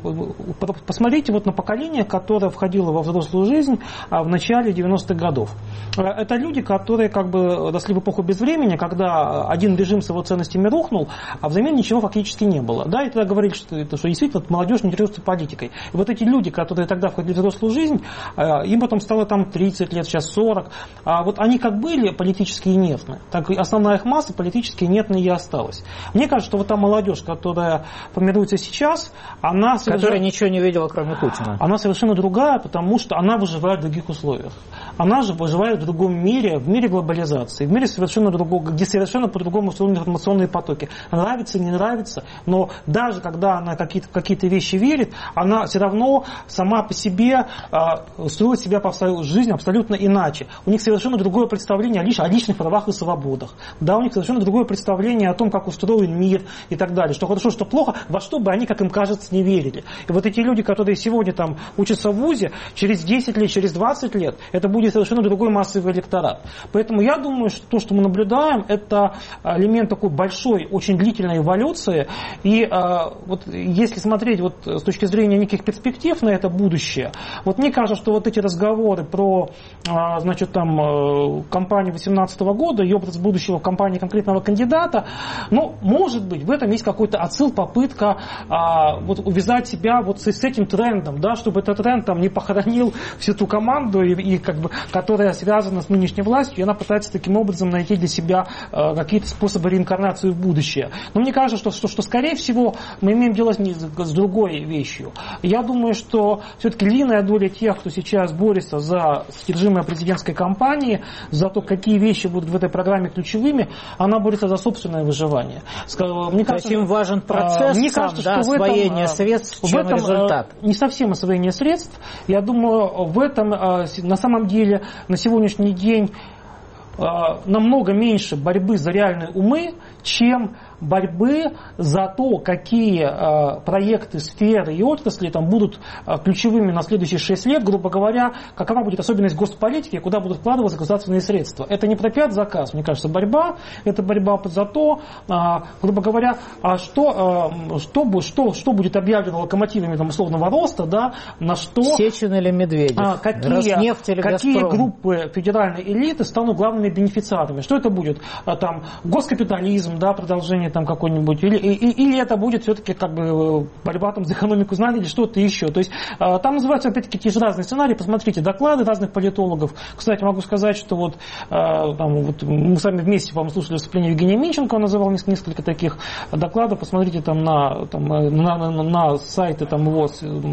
посмотрите вот на поколение, которое входило во взрослую жизнь в начале девяностых годов. Это люди, которые как бы росли в эпоху безвремени, когда один режим с его ценностями рухнул, а взамен ничего фактически не было. Да, и тогда говорили, что, это, что действительно молодежь не интересуется политикой. И вот эти люди, которые тогда входили в взрослую жизнь, им потом стало там тридцать лет, сейчас сорок. А вот они как были политически инертны, так и основная их масса политически инертной и осталась. Мне кажется, что вот та молодежь, которая формируется сейчас, она совершенно... Которая ничего не видела, кроме Путина. Она совершенно другая, потому что она выживает в других условиях. Она же выживает в другом мире, в мире глобализации, в мире совершенно другого, где совершенно по-другому устроены информационные потоки. Нравится, не нравится, но даже когда она какие-то, какие-то вещи верит, она все равно сама по себе э, строит себя по свою жизнь абсолютно иначе. У них совершенно другое представление о, лич, о личных правах и свободах. Да, у них совершенно другое представление о том, как устроен мир и так далее. Что хорошо, что плохо, во что бы они, как им кажется, не верили. И вот эти люди, которые сегодня там учатся в вузе, через десять лет, через двадцать лет, это будет совершенно другой массовый электорат. Поэтому я думаю, что то, что мы наблюдаем, это элемент такой большой, очень длительной эволюции. И а, вот если смотреть вот с точки зрения неких перспектив на это будущее, вот мне кажется, что вот эти разговоры про а, значит, там, кампанию две тысячи восемнадцатого года и образ будущего в кампании конкретного кандидата, ну, может быть, в этом есть какой-то отсыл, попытка а, вот, увязать себя вот с, с этим трендом, да, чтобы этот тренд там, не похоронил всю ту команду, и, и, как бы, которая связана с нынешней властью, и она пытается таким образом найти для себя а, какие-то способы реинкарнации в будущее. Но мне кажется, что, что, что скорее всего, мы имеем дело с, с другой вещью. Я думаю, что все-таки львиная доля тех, кто сейчас борется за содержимое президентской кампании, за то, какие вещи будут в этой программе ключевыми, она борется за собственное выживание. Мне кажется, то есть им важен процесс, мне сам, кажется, да, что освоение в этом, средств, в чем этом результат. Не совсем освоение средств. Я думаю, в этом на самом деле на сегодняшний день намного меньше борьбы за реальные умы, чем борьбы за то, какие э, проекты, сферы и отрасли там будут э, ключевыми на следующие шесть лет, грубо говоря, какова будет особенность госполитики, куда будут вкладываться государственные средства. Это не про пять заказ, мне кажется, борьба, это борьба за то, э, грубо говоря, а что, э, что, что, что будет объявлено локомотивами там, условного роста, да, на что... Сечин или Медведев, э, какие, Роснефть или какие Газпром. группы федеральной элиты станут главными бенефициарами. Что это будет? Э, там, госкапитализм, да, продолжение там какой-нибудь, или, или, или это будет все-таки как бы борьба там за экономику знаний или что-то еще. То есть э, там называются опять-таки те же разные сценарии. Посмотрите доклады разных политологов. Кстати, могу сказать, что вот, э, там, вот мы с вами вместе, по-моему, слушали выступление Евгения Минченко, он называл несколько таких докладов. Посмотрите там на, там, на, на, на сайты там, его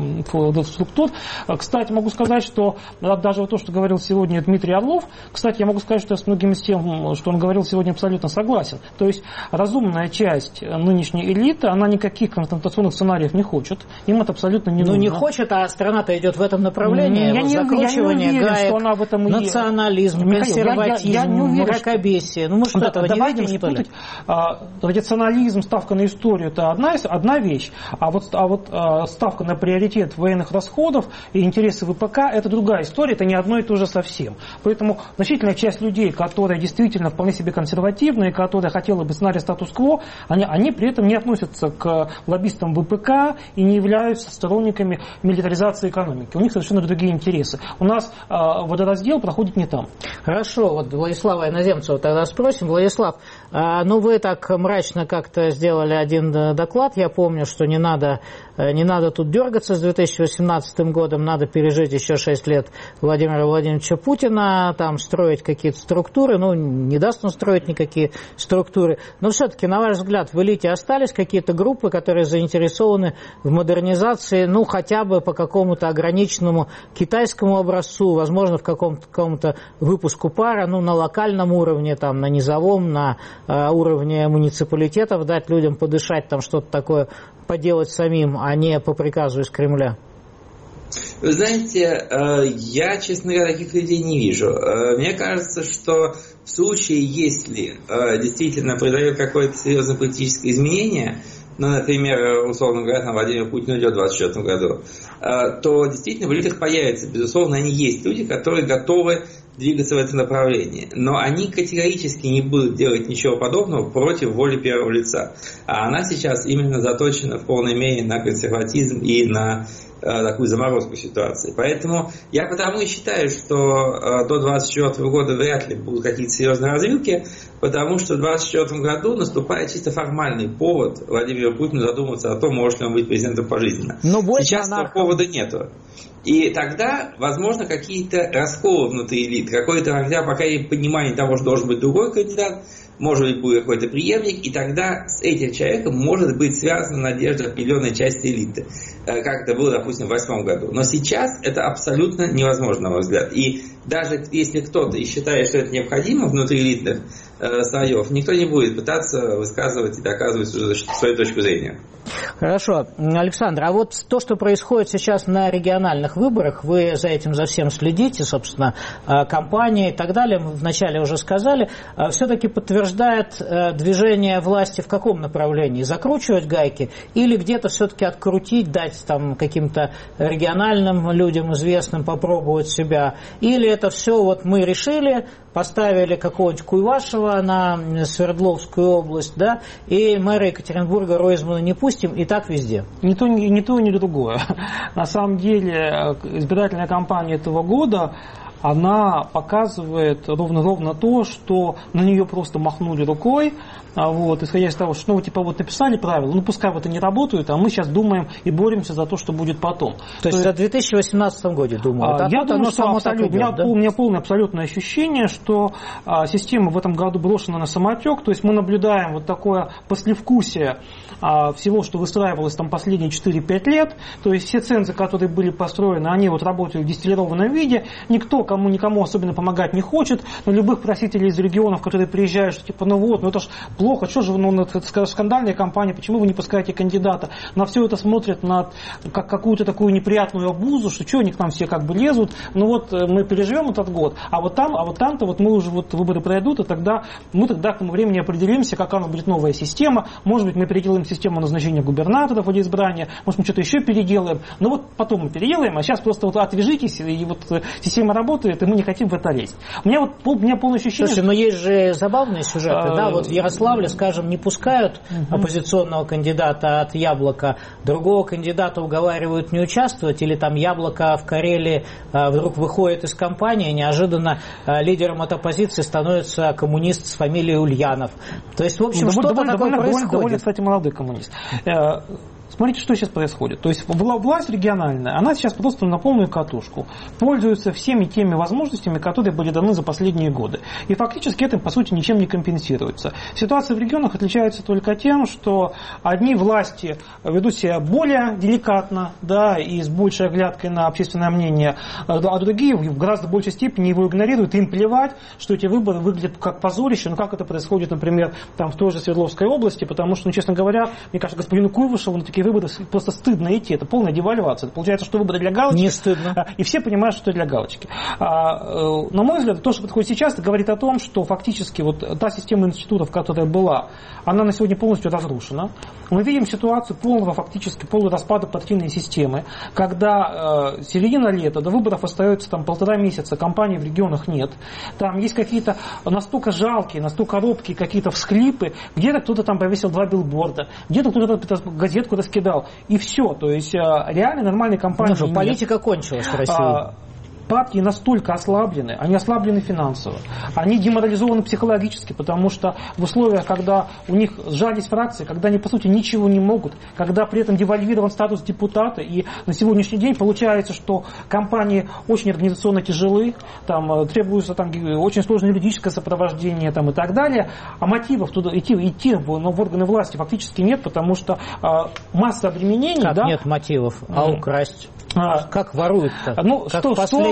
структур. Кстати, могу сказать, что даже вот то, что говорил сегодня Дмитрий Орлов, кстати, я могу сказать, что я с многим из тем, что он говорил сегодня, абсолютно согласен. То есть разумная часть нынешней элиты, она никаких конфронтационных сценариев не хочет. Им это абсолютно не ну, нужно. Ну, не хочет, а страна-то идет в этом направлении. Я, вот не, закручивание я не уверен, гаек, что она в этом и... национализм, Михаил, консерватизм, я, я, я не уверен, мракобесие. Что... Ну, мы что, да, этого не давайте видим, не что ли? путать. А, национализм, ставка на историю, это одна, одна вещь, а вот, а вот а, ставка на приоритет военных расходов и интересы ВПК, это другая история, это не одно и то же совсем. Поэтому значительная часть людей, которые действительно вполне себе консервативные, которые хотели бы сценарий статус-кво, они, они при этом не относятся к лоббистам ВПК и не являются сторонниками милитаризации экономики. У них совершенно другие интересы. У нас э, водораздел проходит не там. Хорошо, вот Владислава Иноземцева тогда спросим. Владислав, э, ну вы так мрачно как-то сделали один доклад. Я помню, что не надо, э, не надо тут дергаться с две тысячи восемнадцатым годом, надо пережить еще шесть лет Владимира Владимировича Путина, там строить какие-то структуры. Ну, не даст он строить никакие структуры. Но все-таки, на ваш взгляд, в элите остались какие-то группы, которые заинтересованы в модернизации, ну, хотя бы по какому-то ограниченному китайскому образцу, возможно, в каком-то, каком-то выпуску пара, ну, на локальном уровне, там, на низовом, на э, уровне муниципалитетов, дать людям подышать, там, что-то такое поделать самим, а не по приказу из Кремля? Вы знаете, я, честно говоря, таких людей не вижу. Мне кажется, что в случае, если действительно произойдет какое-то серьезное политическое изменение, ну, например, условно говоря, там Владимир Путин уйдет в двадцать четвёртом году, то действительно в элитах появятся, безусловно, они есть люди, которые готовы двигаться в этом направлении. Но они категорически не будут делать ничего подобного против воли первого лица. А она сейчас именно заточена в полной мере на консерватизм и на э, такую заморозку ситуации. Поэтому я потому и считаю, что э, до двадцать четвёртого года вряд ли будут какие-то серьезные развилки, потому что в двадцать четвёртом году наступает чисто формальный повод Владимиру Путину задуматься о том, может ли он быть президентом пожизненно. Сейчас этого повода нету. И тогда, возможно, какие-то расколы внутри элит, какое-то иногда пока и понимание того, что должен быть другой кандидат, может быть, будет какой-то преемник, и тогда с этим человеком может быть связана надежда определенной части элиты, как это было, допустим, в восьмом году. Но сейчас это абсолютно невозможно, на мой взгляд. И даже если кто-то и считает, что это необходимо внутри элитных э, слоев, никто не будет пытаться высказывать и доказывать свою точку зрения. Хорошо. Александр, а вот то, что происходит сейчас на региональных выборах, вы за этим за всем следите, собственно, кампании и так далее, мы вначале уже сказали, все-таки подтверждает движение власти в каком направлении? Закручивать гайки или где-то все-таки открутить, дать там каким-то региональным людям известным попробовать себя? Или это все вот мы решили, поставили какого-нибудь Куйвашева на Свердловскую область, да, и мэра Екатеринбурга Ройзмана не пустим, и так везде. Ни то, ни, ни то, ни другое. На самом деле, избирательная кампания этого года, она показывает ровно-ровно то, что на нее просто махнули рукой, вот, исходя из того, что, ну, типа, вот написали правила, ну, пускай вот они работают, а мы сейчас думаем и боремся за то, что будет потом. То, то есть в две тысячи восемнадцатом году думают? А, я думаю, что абсолютно, идет, у, меня, да? у меня полное абсолютное ощущение, что а, система в этом году брошена на самотек, то есть мы наблюдаем вот такое послевкусие а, всего, что выстраивалось там последние четыре-пять лет, то есть все цензы, которые были построены, они вот работают в дистиллированном виде, никто кому никому особенно помогать не хочет, но любых просителей из регионов, которые приезжают, что типа, ну вот, ну это ж плохо, что же, ну это скандальная кампания, почему вы не пускаете кандидата? На все это смотрят на как какую-то такую неприятную обузу, что что они к нам все как бы лезут, ну вот мы переживем этот год, а вот там, а вот там-то вот мы уже вот выборы пройдут, и тогда мы тогда к тому времени определимся, какая будет новая система, может быть мы переделаем систему назначения губернаторов или избрания, может мы что-то еще переделаем, но вот потом мы переделаем, а сейчас просто вот отвяжитесь, и вот система работает, и мы не хотим в это лезть. У меня вот у меня полное ощущение... Слушай, но есть же забавные сюжеты, да, вот в Ярославле, скажем, не пускают оппозиционного кандидата от Яблока, другого кандидата уговаривают не участвовать, или там Яблоко в Карелии вдруг выходит из кампании, неожиданно лидером от оппозиции становится коммунист с фамилией Ульянов. То есть, в общем, ну, что-то довольно, такое довольно, происходит. Довольно, кстати, молодой коммунист. Смотрите, что сейчас происходит. То есть власть региональная, она сейчас просто на полную катушку пользуется всеми теми возможностями, которые были даны за последние годы. И фактически этим, по сути, ничем не компенсируется. Ситуация в регионах отличается только тем, что одни власти ведут себя более деликатно, да, и с большей оглядкой на общественное мнение, а другие в гораздо большей степени его игнорируют, им плевать, что эти выборы выглядят как позорище, ну как это происходит, например, там в той же Свердловской области, потому что, ну, честно говоря, мне кажется, господину Куйвашеву на такие выборы просто стыдно идти, это полная девальвация. Получается, что выборы для галочки. Не стыдно. И все понимают, что это для галочки. А, на мой взгляд, то, что происходит сейчас, это говорит о том, что фактически вот та система институтов, которая была, она на сегодня полностью разрушена. Мы видим ситуацию полного, фактически, полного распада партийной системы, когда э, середина лета, до выборов остается там полтора месяца, кампаний в регионах нет. Там есть какие-то настолько жалкие, настолько робкие какие-то всхлипы, где-то кто-то там повесил два билборда, где-то кто-то газетку раскидал. И все. То есть реально нормальной кампании ну, политика нет. кончилась в России. А, партии настолько ослаблены, они ослаблены финансово, они деморализованы психологически, потому что в условиях, когда у них сжались фракции, когда они, по сути, ничего не могут, когда при этом девальвирован статус депутата, и на сегодняшний день получается, что компании очень организационно тяжелы, там требуется там, очень сложное юридическое сопровождение там, и так далее, а мотивов туда идти, идти в, в органы власти фактически нет, потому что а, масса обременений... Как да, нет мотивов, а украсть? А, как воруют-то? Ну, как что, что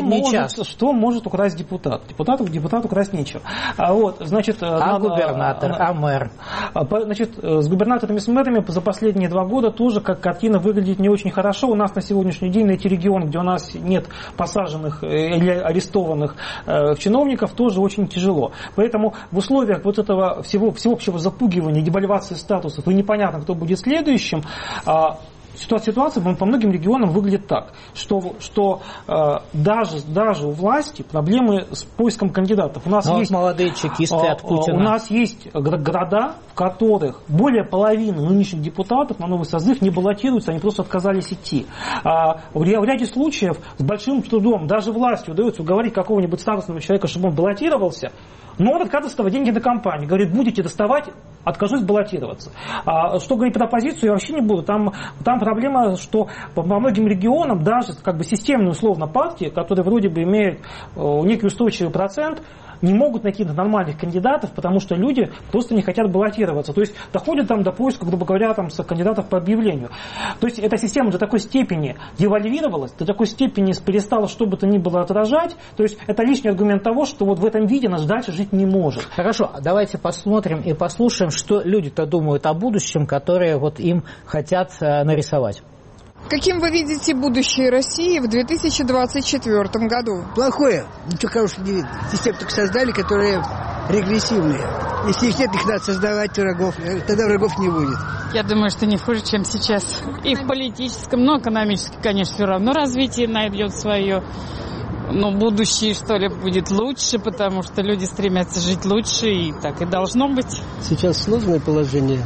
не может, часто. Что может украсть депутат? Депутату, депутату украсть нечего. А, вот, значит, а надо, губернатор, а, а мэр? Значит, с губернаторами, с мэрами за последние два года тоже как картина выглядит не очень хорошо. У нас на сегодняшний день на эти регионы, где у нас нет посаженных или арестованных э, чиновников, тоже очень тяжело. Поэтому в условиях вот этого всего, всеобщего запугивания, девальвации статусов и непонятно, кто будет следующим, э, Ситуация по многим регионам выглядит так, что, что э, даже, даже у власти проблемы с поиском кандидатов. У нас есть молодые чекисты э, от Путина. У нас есть города, в которых более половины нынешних депутатов на новый созыв не баллотируются, они просто отказались идти. А в ряде случаев с большим трудом даже власти удается уговорить какого-нибудь статусного человека, чтобы он баллотировался, но он отказывается доставать деньги на кампанию. Говорит, будете доставать, откажусь баллотироваться. А что говорить про оппозицию, я вообще не буду. Там, там проблема, что по многим регионам даже как бы системные условно партии, которые вроде бы имеют некий устойчивый процент, не могут найти нормальных кандидатов, потому что люди просто не хотят баллотироваться. То есть доходит там до поиска, грубо говоря, там, кандидатов по объявлению. То есть эта система до такой степени девальвировалась, до такой степени перестала что бы то ни было отражать. То есть это лишний аргумент того, что вот в этом виде нас дальше жить не может. Хорошо, давайте посмотрим и послушаем, что люди-то думают о будущем, которое вот им хотят э, нарисовать. Каким вы видите будущее России в две тысячи двадцать четвёртом году? Плохое. Ничего хорошего не видно. Системы только создали, которые регрессивные. Если их нет, их надо создавать врагов. Тогда врагов не будет. Я думаю, что не хуже, чем сейчас. И в политическом, но экономическом, конечно, все равно развитие найдет свое. Но будущее, что ли, будет лучше, потому что люди стремятся жить лучше, и так и должно быть. Сейчас сложное положение.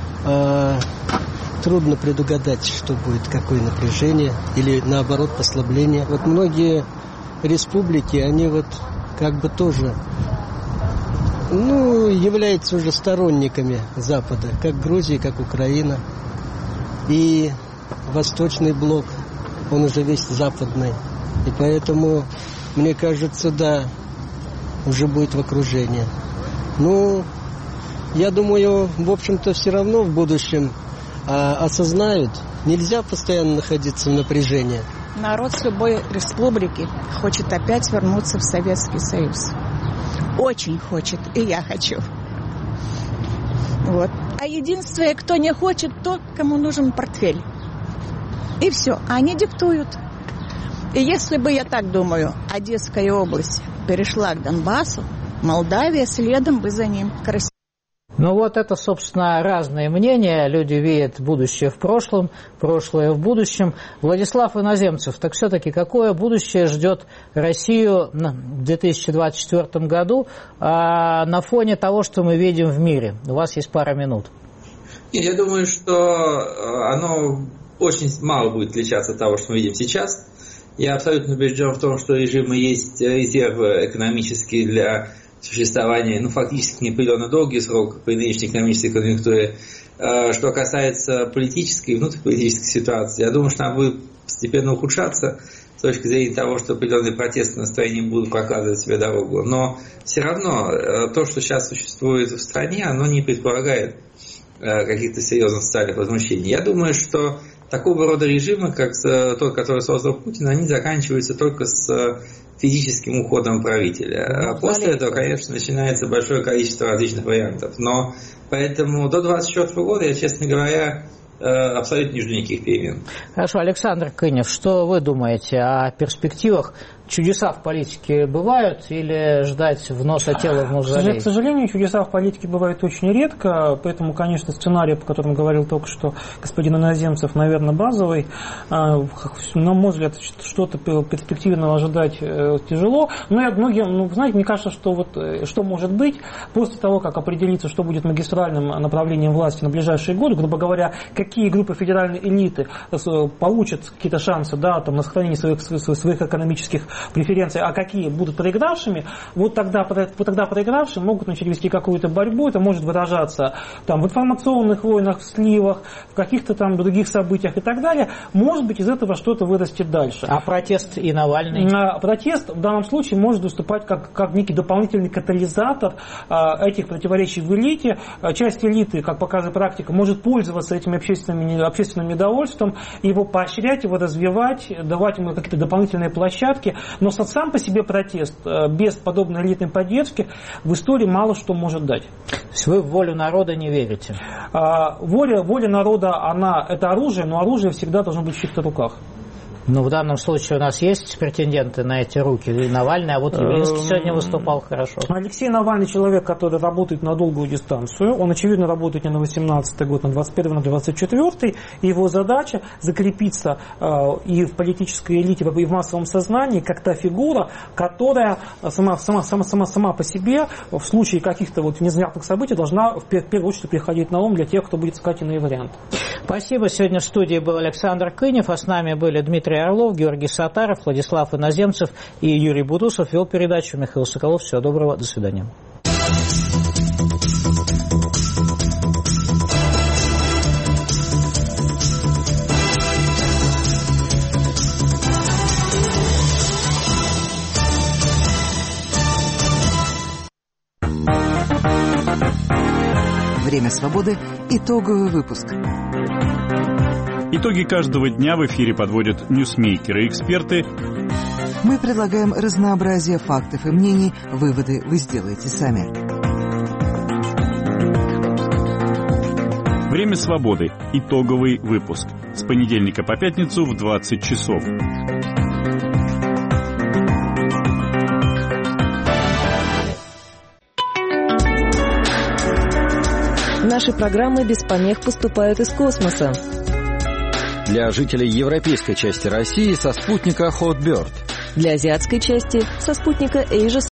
Трудно предугадать, что будет, какое напряжение или, наоборот, послабление. Вот многие республики, они вот как бы тоже, ну, являются уже сторонниками Запада, как Грузия, как Украина. И Восточный блок, он уже весь западный. И поэтому, мне кажется, да, уже будет в окружении. Ну, я думаю, в общем-то, все равно в будущем а, осознают, нельзя постоянно находиться в напряжении. Народ с любой республики хочет опять вернуться в Советский Союз. Очень хочет, и я хочу. Вот. А единственное, кто не хочет, тот, кому нужен портфель. И все, они диктуют. И если бы, я так думаю, Одесская область перешла к Донбассу, Молдавия следом бы за ним. Красиво. Ну вот это, собственно, разные мнения. Люди видят будущее в прошлом, прошлое в будущем. Владислав Иноземцев, так все-таки какое будущее ждет Россию в две тысячи двадцать четвёртом году а, на фоне того, что мы видим в мире? У вас есть пара минут. Я думаю, что оно очень мало будет отличаться от того, что мы видим сейчас. Я абсолютно убежден в том, что у режима есть резервы экономические для существования, ну, фактически неопределенно долгий срок при нынешней экономической конъюнктуре. Что касается политической и внутриполитической ситуации, я думаю, что она будет постепенно ухудшаться с точки зрения того, что определенные протестные настроения будут прокладывать себе дорогу. Но все равно то, что сейчас существует в стране, оно не предполагает каких-то серьезных социальных возмущений. Я думаю, что такого рода режимы, как тот, который создал Путин, они заканчиваются только с физическим уходом правителя. Ну, После этого, конечно, начинается большое количество различных вариантов. Но поэтому до двадцать четвёртого года я, честно говоря, абсолютно не жду никаких перемен. Хорошо, Александр Кынев, что вы думаете о перспективах? Чудеса в политике бывают или ждать вноса тела в мавзолей? К сожалению, чудеса в политике бывают очень редко, поэтому, конечно, сценарий, по которому говорил только что господин Иноземцев, наверное, базовый. На мой взгляд, что-то перспективного ожидать тяжело. Но я многим, ну, знаете, мне кажется, что вот что может быть после того, как определится, что будет магистральным направлением власти на ближайшие годы, грубо говоря, какие группы федеральной элиты получат какие-то шансы, да, там, на сохранение своих, своих экономических преференции, а какие будут проигравшими, вот тогда, вот тогда проигравшие могут начать вести какую-то борьбу, это может выражаться там, в информационных войнах, в сливах, в каких-то там других событиях и так далее. Может быть, из этого что-то вырастет дальше. А протест и Навальный? А, протест в данном случае может выступать как, как некий дополнительный катализатор а, этих противоречий в элите. А, часть элиты, как показывает практика, может пользоваться этим общественным, общественным недовольством, его поощрять, его развивать, давать ему какие-то дополнительные площадки. Но сам по себе протест без подобной элитной поддержки в истории мало что может дать. То есть вы в волю народа не верите? Воля, воля народа, она это оружие, но оружие всегда должно быть в чьих-то руках. Ну, в данном случае у нас есть претенденты на эти руки. И Навальный, а вот Явлинский сегодня выступал хорошо. Алексей Навальный человек, который работает на долгую дистанцию. Он, очевидно, работает не на восемнадцатый год, на двадцать первый, на двадцать четвёртый. И его задача закрепиться э, и в политической элите, и в массовом сознании, как та фигура, которая сама, сама, сама, сама, сама по себе в случае каких-то вот внезапных событий должна в первую очередь приходить на ум для тех, кто будет искать иные варианты. Спасибо. Сегодня в студии был Александр Кынев, а с нами были Дмитрий Орлов, Георгий Саттаров, Владислав Иноземцев и Юрий Бутусов. Вел передачу Михаил Соколов. Всего доброго. До свидания. Время свободы. Итоговый выпуск. Итоги каждого дня в эфире подводят ньюсмейкеры и эксперты. Мы предлагаем разнообразие фактов и мнений. Выводы вы сделаете сами. Время свободы. Итоговый выпуск. С понедельника по пятницу в двадцать часов. Наши программы без помех поступают из космоса. Для жителей европейской части России со спутника Hotbird. Для азиатской части со спутника Asia